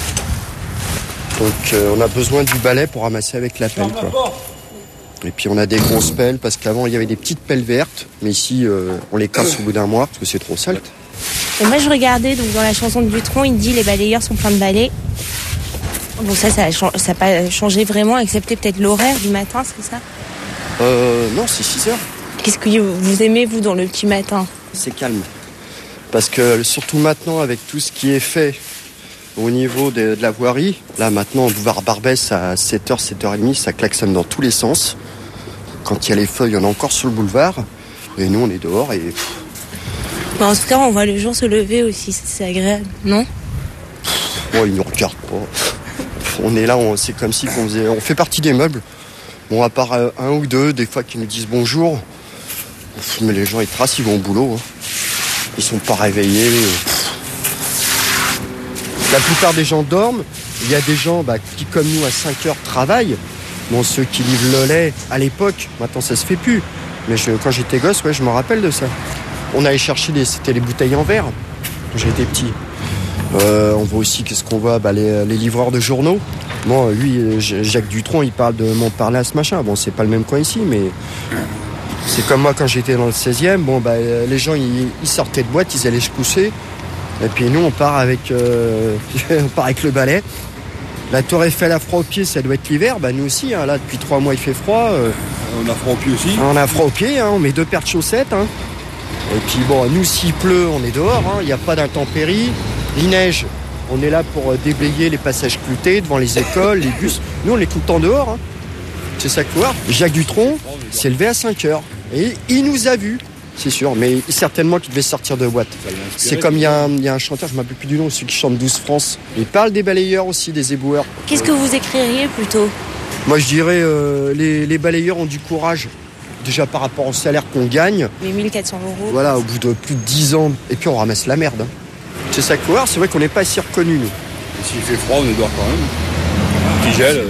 Speaker 6: Donc on a besoin du balai pour ramasser avec la pelle, quoi. Et puis on a des grosses pelles, parce qu'avant il y avait des petites pelles vertes, mais ici on les casse au bout d'un mois parce que c'est trop sale.
Speaker 14: Et moi je regardais, donc dans la chanson de Dutronc, il dit les balayeurs sont pleins de balais. Bon, ça n'a pas changé vraiment, excepté peut-être l'horaire du matin, c'est ça?
Speaker 6: Non, c'est 6 heures.
Speaker 14: Qu'est-ce que vous aimez, vous, dans le petit matin?
Speaker 6: C'est calme. Parce que surtout maintenant, avec tout ce qui est fait au niveau de la voirie, là maintenant, au boulevard Barbès à 7h, 7h30, ça klaxonne dans tous les sens. Quand il y a les feuilles, il y en a encore sur le boulevard. Et nous, on est dehors et...
Speaker 14: En tout cas, on voit le jour se lever aussi, c'est agréable, non?
Speaker 6: Bon, ils nous regardent pas. On est là, c'est comme si on fait partie des meubles. Bon, à part un ou deux, des fois, qui nous disent bonjour. Mais les gens, ils tracent, ils vont au boulot. Hein. Ils sont pas réveillés. La plupart des gens dorment. Il y a des gens qui, comme nous, à 5 heures, travaillent. Bon, ceux qui livrent le lait, à l'époque, maintenant, ça se fait plus. Mais quand j'étais gosse, je me rappelle de ça. On allait chercher c'était les bouteilles en verre, quand j'étais petit. On voit aussi, qu'est-ce qu'on voit, les livreurs de journaux. Bon, lui, Jacques Dutronc, il parle de Montparnasse, machin. Bon, c'est pas le même coin ici, mais c'est comme moi quand j'étais dans le 16e. Bon, les gens, ils sortaient de boîte, ils allaient se coucher. Et puis nous, on part avec le balai. La Tour Eiffel a froid aux pieds, ça doit être l'hiver. Nous aussi, hein, là, depuis 3 mois, il fait froid.
Speaker 3: On a froid aux pieds aussi.
Speaker 6: On a froid aux pieds, hein, on met 2 paires de chaussettes. Hein. Et puis nous, s'il pleut, on est dehors. Il n'y a pas d'intempéries. Il neige, on est là pour déblayer les passages cloutés devant les écoles, les bus. Nous, on est tout le temps dehors. Hein. C'est ça qu'il faut voir. Jacques Dutronc s'est levé à 5 heures. Et il nous a vus. c'est sûr, mais certainement qu'il devait sortir de boîte. C'est comme il y a un chanteur, je ne me rappelle plus du nom, celui qui chante 12 France. Il parle des balayeurs aussi, des éboueurs.
Speaker 14: Qu'est-ce que vous écririez plutôt?
Speaker 6: Moi je dirais les balayeurs ont du courage. Déjà par rapport au salaire qu'on gagne.
Speaker 14: Les 1400 €.
Speaker 6: Voilà, au bout de plus de 10 ans. Et puis on ramasse la merde. C'est ça qu'il faut voir, c'est vrai qu'on n'est pas si reconnus, nous.
Speaker 8: Et s'il fait froid, on est dehors quand même. Petit gel.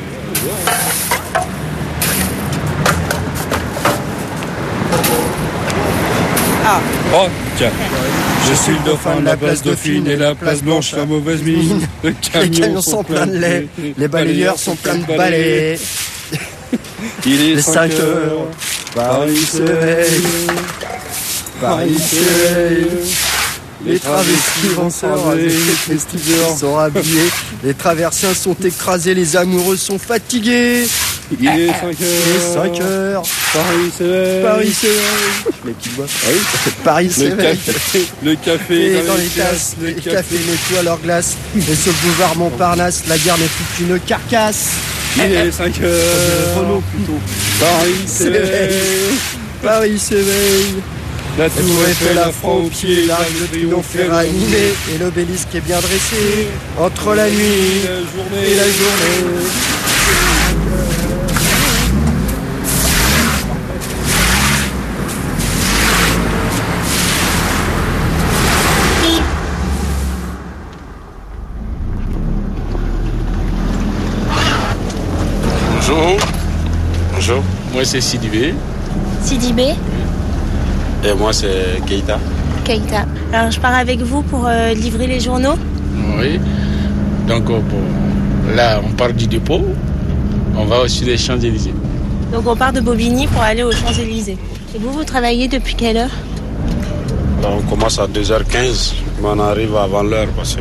Speaker 14: Ah.
Speaker 8: Oh, tiens. Je suis le dauphin de la place Dauphine et la place Blanche, la mauvaise mine.
Speaker 6: Les camions sont pleins de lait, les balayeurs sont pleins de balais.
Speaker 8: Il est
Speaker 6: 5 heures, Paris s'éveille, Paris s'éveille. Les travestis vont se raser, les stupeurs sont habillés, les traversiens sont écrasés, les amoureux sont fatigués.
Speaker 8: Il est 5 heures,
Speaker 6: il est 5 heures,
Speaker 8: Paris s'éveille,
Speaker 6: Paris s'éveille. Mais qui voit Paris s'éveille.
Speaker 8: Le café
Speaker 6: dans les tasses, les cafés nettoient leur glace. Et sur le boulevard Montparnasse, la guerre n'est plus qu'une carcasse.
Speaker 8: Il est 5 heures,
Speaker 6: Renault plutôt.
Speaker 8: Paris s'éveille,
Speaker 6: Paris s'éveille.
Speaker 8: La tour Eiffel, la franc au pied, l'arc de triomphe est ranimé,
Speaker 6: et l'obélisque est bien dressé entre la nuit et la journée.
Speaker 2: Bonjour. Bonjour. Moi c'est Sidibé.
Speaker 14: Sidibé?
Speaker 2: Et moi, c'est Keïta.
Speaker 14: Keïta. Alors, je pars avec vous pour livrer les journaux.
Speaker 2: Oui. Donc, là, on part du dépôt. On va aussi les Champs-Élysées.
Speaker 14: Donc, on part de Bobigny pour aller aux Champs-Élysées. Et vous travaillez depuis quelle heure?
Speaker 9: On commence à 2h15, mais on arrive avant l'heure parce qu'il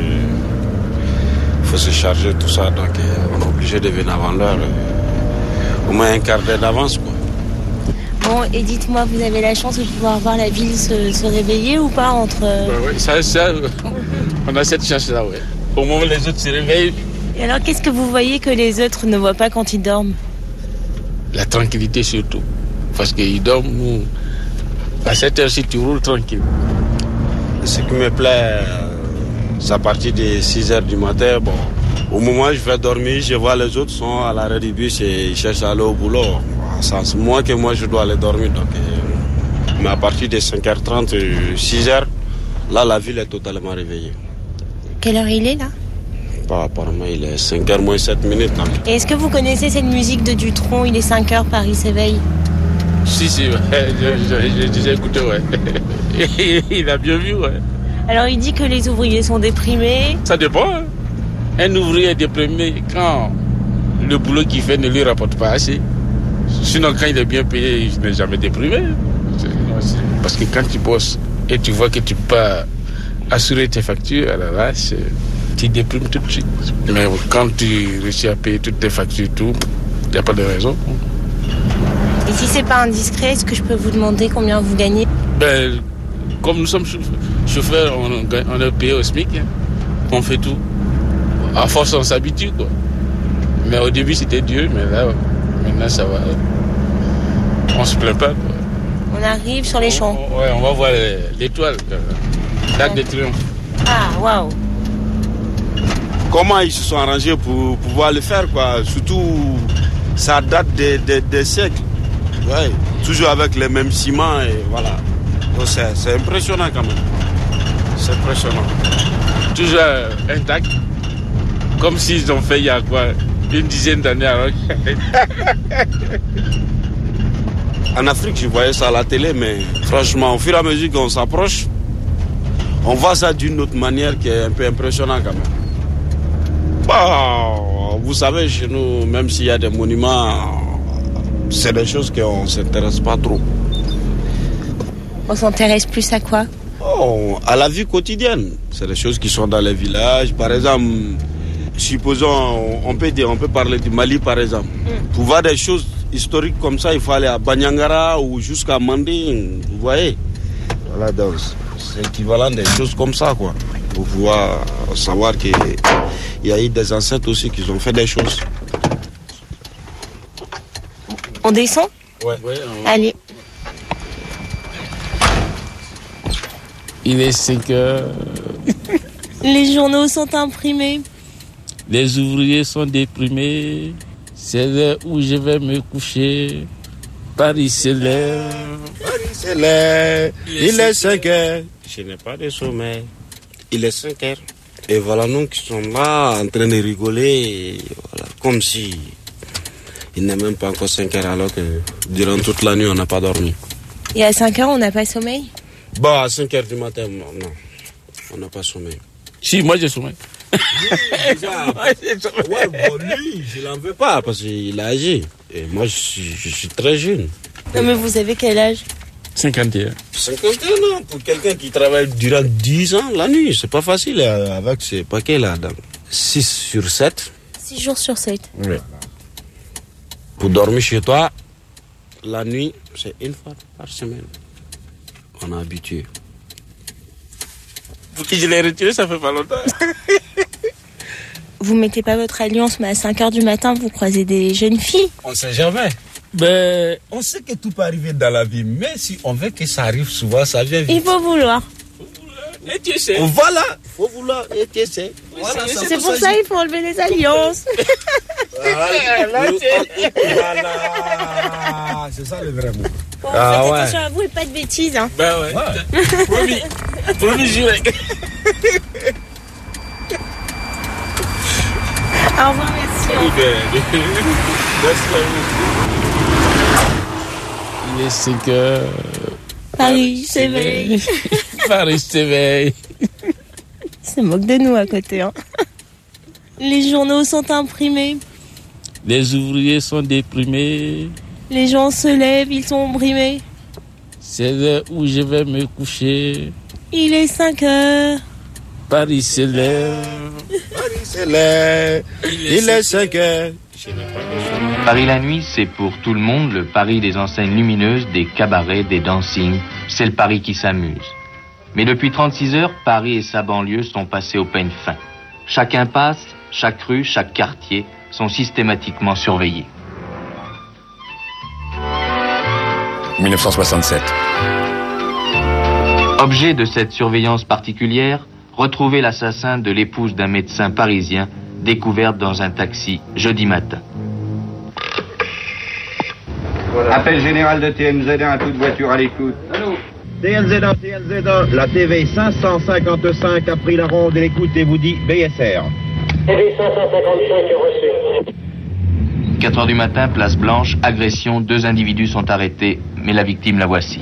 Speaker 9: faut se charger tout ça. Donc, on est obligé de venir avant l'heure. Au moins un quart d'heure d'avance, quoi.
Speaker 14: Bon, et dites-moi, vous avez la chance de pouvoir voir la ville se réveiller ou pas entre...
Speaker 2: Oui, ça, on a cette chance-là, oui. Au moment où les autres se réveillent...
Speaker 14: Et alors, qu'est-ce que vous voyez que les autres ne voient pas quand ils dorment?
Speaker 2: La tranquillité surtout. Parce qu'ils dorment, nous... À cette heure-ci, tu roules tranquille.
Speaker 9: Ce qui me plaît, c'est à partir de 6h du matin, bon... Au moment où je vais dormir, je vois les autres sont à l'arrêt du bus et ils cherchent à aller au boulot. C'est moi je dois aller dormir. Donc, mais à partir de 5h30, 6h, là, la ville est totalement réveillée.
Speaker 14: Quelle heure il est, là?
Speaker 9: Apparemment, il est 5h moins 7 minutes. Là.
Speaker 14: Et est-ce que vous connaissez cette musique de Dutronc, il est 5h, Paris s'éveille?
Speaker 2: Si, j'ai déjà écouté, ouais. Il a bien vu, ouais.
Speaker 14: Alors, il dit que les ouvriers sont déprimés.
Speaker 2: Ça dépend, hein. Un ouvrier est déprimé quand le boulot qu'il fait ne lui rapporte pas assez. Sinon, quand il est bien payé, il n'est jamais déprimé. Parce que quand tu bosses et tu vois que tu peux pas assurer tes factures, alors là, tu déprimes tout de suite. Mais quand tu réussis à payer toutes tes factures, tout, il n'y a pas de raison.
Speaker 14: Et si c'est pas indiscret, est-ce que je peux vous demander combien vous gagnez?
Speaker 2: Ben, comme nous sommes chauffeurs, on est payé au SMIC. Hein. On fait tout. À force, on s'habitue, quoi. Mais au début, c'était dur, mais là, maintenant, ça va. On se plaint pas, quoi.
Speaker 14: On arrive sur les champs.
Speaker 2: Ouais, on va voir l'étoile, l'Arc de Triomphe.
Speaker 14: Ah, waouh.
Speaker 9: Comment ils se sont arrangés pour pouvoir le faire, quoi. Surtout, ça date des siècles. Ouais, toujours avec les mêmes ciments, et voilà. Donc, c'est impressionnant, quand même. C'est impressionnant.
Speaker 2: Toujours intact. Comme s'ils ont fait il y a quoi, une dizaine d'années alors.
Speaker 9: En Afrique, je voyais ça à la télé, mais franchement, au fur et à mesure qu'on s'approche, on voit ça d'une autre manière qui est un peu impressionnant quand même. Bon, vous savez, chez nous, même s'il y a des monuments, c'est des choses qu'on ne s'intéresse pas trop.
Speaker 14: On s'intéresse plus à quoi?
Speaker 9: Oh, à la vie quotidienne. C'est des choses qui sont dans les villages. Par exemple, supposons, on peut parler du Mali, par exemple. Pour voir des choses historiques comme ça, il faut aller à Banyangara ou jusqu'à Manding, vous voyez. Voilà, donc c'est équivalent des choses comme ça, quoi. Pour pouvoir savoir qu'il y a eu des ancêtres aussi qui ont fait des choses.
Speaker 14: On descend?
Speaker 9: Ouais.
Speaker 14: Allez.
Speaker 2: Il est 5 heures.
Speaker 14: Les journaux sont imprimés.
Speaker 2: Les ouvriers sont déprimés. C'est l'heure où je vais me coucher. Paris se lève.
Speaker 9: Paris se lève. Il est 5 heures. Je n'ai pas de sommeil. Il est 5 heures. Et voilà nous qui sommes là en train de rigoler. Voilà, comme si il n'est même pas encore 5 heures alors que durant toute la nuit on n'a pas dormi.
Speaker 14: Et à 5 heures, on n'a pas sommeil?
Speaker 9: Bah, à 5 heures du matin, non. On n'a pas sommeil.
Speaker 2: Si, moi j'ai sommeil.
Speaker 9: Ouais, bon, lui, je l'en veux pas parce qu'il a âgé. Et moi, je suis très jeune.
Speaker 14: Non, mais vous avez quel âge?
Speaker 2: 51.
Speaker 9: 51 ans, pour quelqu'un qui travaille durant 10 ans la nuit, c'est pas facile avec ces paquets là. 6 sur 7.
Speaker 14: 6 jours sur 7.
Speaker 9: Oui. Pour dormir chez toi, la nuit, c'est une fois par semaine. On est habitué.
Speaker 2: Pour qui je l'ai retiré, ça fait pas longtemps.
Speaker 14: Vous mettez pas votre alliance, mais à 5 heures du matin, vous croisez des jeunes filles.
Speaker 9: On sait jamais. Ben, on sait que tout peut arriver dans la vie, mais si on veut que ça arrive souvent, ça vient vite.
Speaker 14: Il faut vouloir.
Speaker 2: Et tu sais.
Speaker 9: Voilà, il faut vouloir et tu sais. Voilà,
Speaker 14: c'est pour ça qu'il faut enlever les alliances.
Speaker 9: Voilà, c'est ça le vrai mot.
Speaker 14: Bon, faites attention à vous et pas de bêtises. Hein.
Speaker 2: Ben ouais. Promis. Promis, juré.
Speaker 14: Au revoir, merci.
Speaker 2: Merci à vous. Il est 5 heures.
Speaker 14: Paris s'éveille.
Speaker 2: Paris s'éveille.
Speaker 14: Ils se moquent de nous à côté. Hein. Les journaux sont imprimés.
Speaker 2: Les ouvriers sont déprimés.
Speaker 14: Les gens se lèvent, ils sont brimés.
Speaker 2: C'est l'heure où je vais me coucher.
Speaker 14: Il est 5 heures.
Speaker 2: Paris se lève.
Speaker 9: Paris se lève. Il est 5 heures.
Speaker 21: Paris la nuit, c'est pour tout le monde le Paris des enseignes lumineuses, des cabarets, des dancings. C'est le Paris qui s'amuse. Mais depuis 36 heures, Paris et sa banlieue sont passés au peigne fin. Chaque impasse, chaque rue, chaque quartier sont systématiquement surveillés.
Speaker 7: 1967.
Speaker 21: Objet de cette surveillance particulière, retrouver l'assassin de l'épouse d'un médecin parisien découverte dans un taxi jeudi matin.
Speaker 10: Appel général de TMZ1 à toute voiture à l'écoute. Allô TMZ1, la TV 555 a pris la ronde et l'écoute et vous dit BSR.
Speaker 11: TV 555 est reçu.
Speaker 21: 4 heures du matin, place Blanche, agression, 2 individus sont arrêtés, mais la victime la voici.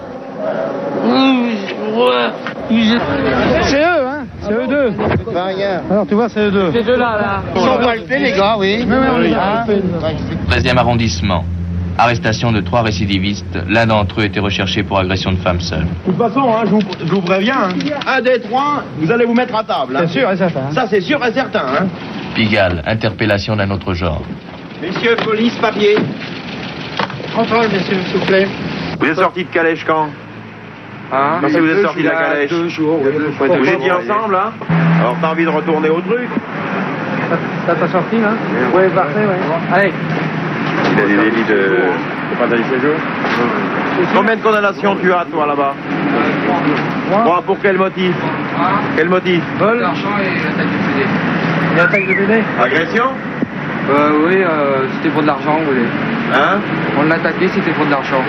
Speaker 11: C'est eux, hein. C'est eux deux. Pas rien. Alors tu vois, c'est eux deux. Ces deux-là, là. Ils sont palpés, les gars, oui. Oui.
Speaker 21: 13e arrondissement. Arrestation de 3 récidivistes. L'un d'entre eux était recherché pour agression de femme seule.
Speaker 10: De toute façon, hein, je vous préviens, hein. Un des 3, vous allez vous mettre à table. Hein.
Speaker 11: C'est sûr et certain.
Speaker 10: Ça, c'est sûr et certain. Hein.
Speaker 21: Pigalle, interpellation d'un autre genre.
Speaker 10: Messieurs, police, papier.
Speaker 11: Contrôle, messieurs, s'il vous plaît.
Speaker 10: Vous êtes sortis de Calèche quand? Quand vous êtes sortis de la Calèche?
Speaker 11: 2 jours.
Speaker 10: Vous étiez ensemble, là? Alors t'as envie de retourner au truc?
Speaker 11: Ça t'a sorti, là? Oui, parfait, oui. Allez.
Speaker 10: Il a des délits de... pas d'aller chez eux? Combien de condamnations tu as, toi, là-bas? 3. Pour quel motif? Quel motif?
Speaker 11: Vol. L'argent et l'attaque de PD. L'attaque de PD?
Speaker 10: Agression?
Speaker 11: Oui, c'était pour de l'argent, vous voulez.
Speaker 10: Hein?
Speaker 11: On l'a attaqué, c'était pour de l'argent.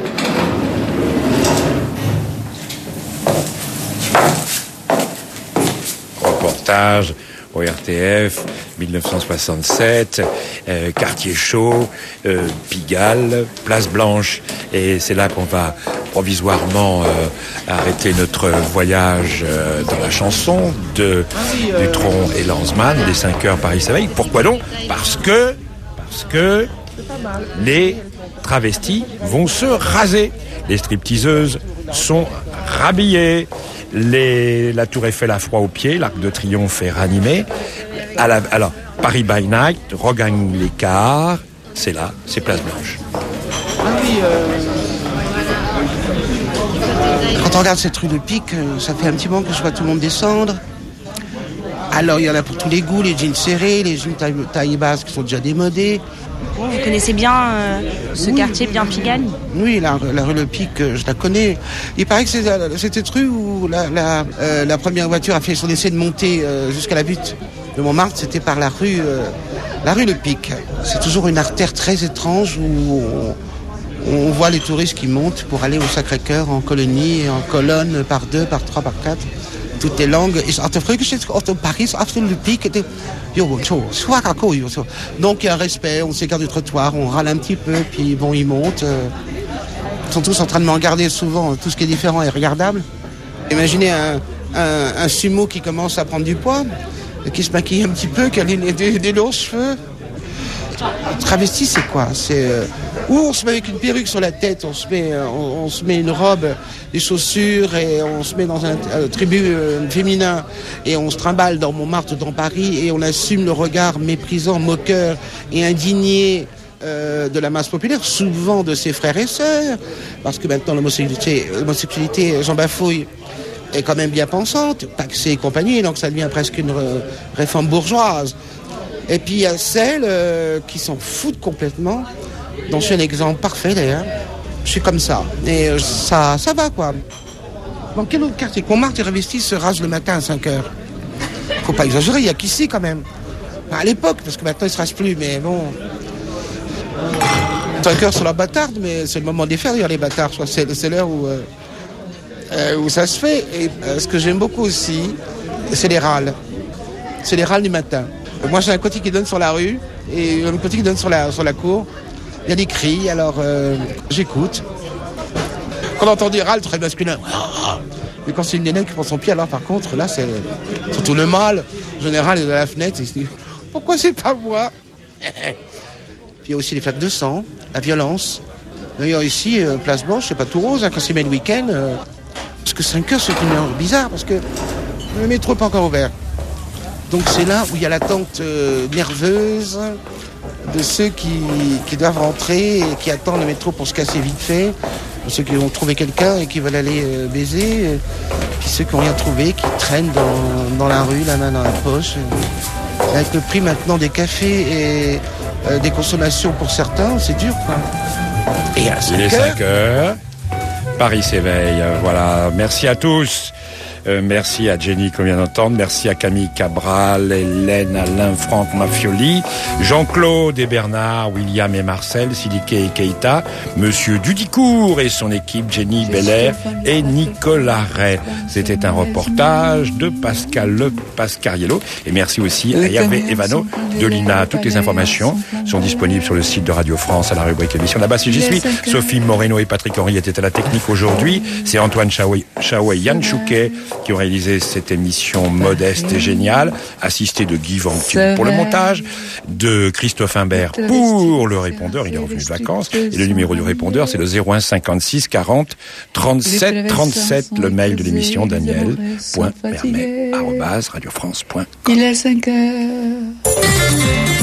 Speaker 7: Reportage au RTF, 1967, quartier chaud, Pigalle, place Blanche. Et c'est là qu'on va provisoirement arrêter notre voyage dans la chanson de Dutronc et Lanzmann, les 5 heures Paris s'éveille. Pourquoi donc? Parce que les travestis vont se raser. Les stripteaseuses sont rhabillées. La Tour Eiffel a froid aux pieds, l'Arc de Triomphe est ranimé. Alors, Paris by Night regagne l'écart. C'est là, c'est place Blanche.
Speaker 12: Quand on regarde cette rue de Pic, ça fait un petit moment que je vois tout le monde descendre. Alors, il y en a pour tous les goûts, les jeans serrés, les jeans taille basse qui sont déjà démodés.
Speaker 14: Bon, vous connaissez bien ce quartier bien Pigalle?
Speaker 12: Oui, la rue Le Pic, je la connais. Il paraît que c'est cette rue où la première voiture a fait son essai de monter jusqu'à la butte de Montmartre. C'était par la rue Le Pic. C'est toujours une artère très étrange où on voit les touristes qui montent pour aller au Sacré-Cœur en colonie, en colonne, par 2, par 3, par 4. Toutes les langues. Paris, Le Pic. Donc il y a un respect, on s'écarte du trottoir, on râle un petit peu, puis bon, ils montent. Ils sont tous en train de me regarder souvent, tout ce qui est différent est regardable. Imaginez un sumo qui commence à prendre du poids, qui se maquille un petit peu, qui a des longs cheveux. Travesti, c'est quoi? C'est où on se met avec une perruque sur la tête, on se met une robe, des chaussures, et on se met dans un tribut féminin, et on se trimballe dans Montmartre, dans Paris, et on assume le regard méprisant, moqueur et indigné de la masse populaire, souvent de ses frères et sœurs, parce que maintenant l'homosexualité, Jean Bafouille, est quand même bien pensante, Paxé et compagnie, donc ça devient presque une réforme bourgeoise. Et puis il y a celles qui s'en foutent complètement, dont je suis un exemple parfait d'ailleurs. Je suis comme ça. Et ça va quoi. Dans quel autre quartier? Montmartre et Revestis se rasent le matin à 5h. Faut pas exagérer, il y a qu'ici quand même. Enfin, à l'époque, parce que maintenant ils se rasent plus, mais bon. 5h sur la bâtarde, mais c'est le moment de les faire d'ailleurs les bâtards. Je crois que c'est l'heure où ça se fait. Et ce que j'aime beaucoup aussi, c'est les râles. C'est les râles du matin. Moi j'ai un côté qui donne sur la rue et un côté qui donne sur la cour. Il y a des cris, alors j'écoute. Quand on entend des râles très masculins, mais quand c'est une nénette qui prend son pied, alors par contre là c'est surtout le mâle. En général il est dans la fenêtre et il se dit pourquoi c'est pas moi? Puis il y a aussi les flaques de sang, la violence. D'ailleurs ici, Place Blanche, c'est pas tout rose, hein, quand c'est le week-end. Parce que 5h c'est une heure bizarre parce que le métro n'est pas encore ouvert. Donc c'est là où il y a l'attente nerveuse de ceux qui doivent rentrer et qui attendent le métro pour se casser vite fait, pour ceux qui vont trouver quelqu'un et qui veulent aller baiser, puis ceux qui n'ont rien trouvé, qui traînent dans la rue, la main dans la poche. Avec le prix maintenant des cafés et des consommations pour certains, c'est dur quoi. Et à 5
Speaker 7: Il est 5h, Paris s'éveille, voilà, merci à tous. Merci à Jenny qu'on vient d'entendre, merci à Camille Cabral, Hélène, Alain, Franck Mafioli, Jean-Claude et Bernard, William et Marcel, Sidike et Keita, Monsieur Dudicourt et son équipe, Jenny Belair et Nicolas Ray. C'était un reportage de Pascal Le Pascariello et merci aussi à Hervé Evano de l'INA. Toutes les informations sont disponibles sur le site de Radio France à la rubrique émission. Là-bas, si j'y suis, Sophie Moreno et Patrick Henry étaient à la technique aujourd'hui. C'est Antoine Chao et Yann Chouquet qui ont réalisé cette émission modeste et géniale, assisté de Guy Venture pour le montage, de Christophe Imbert pour le répondeur, il est revenu de vacances, et le numéro du répondeur c'est le 01 56 40 37 37, le mail de l'émission daniel.permet@radiofrance.com.
Speaker 5: Il est 5h.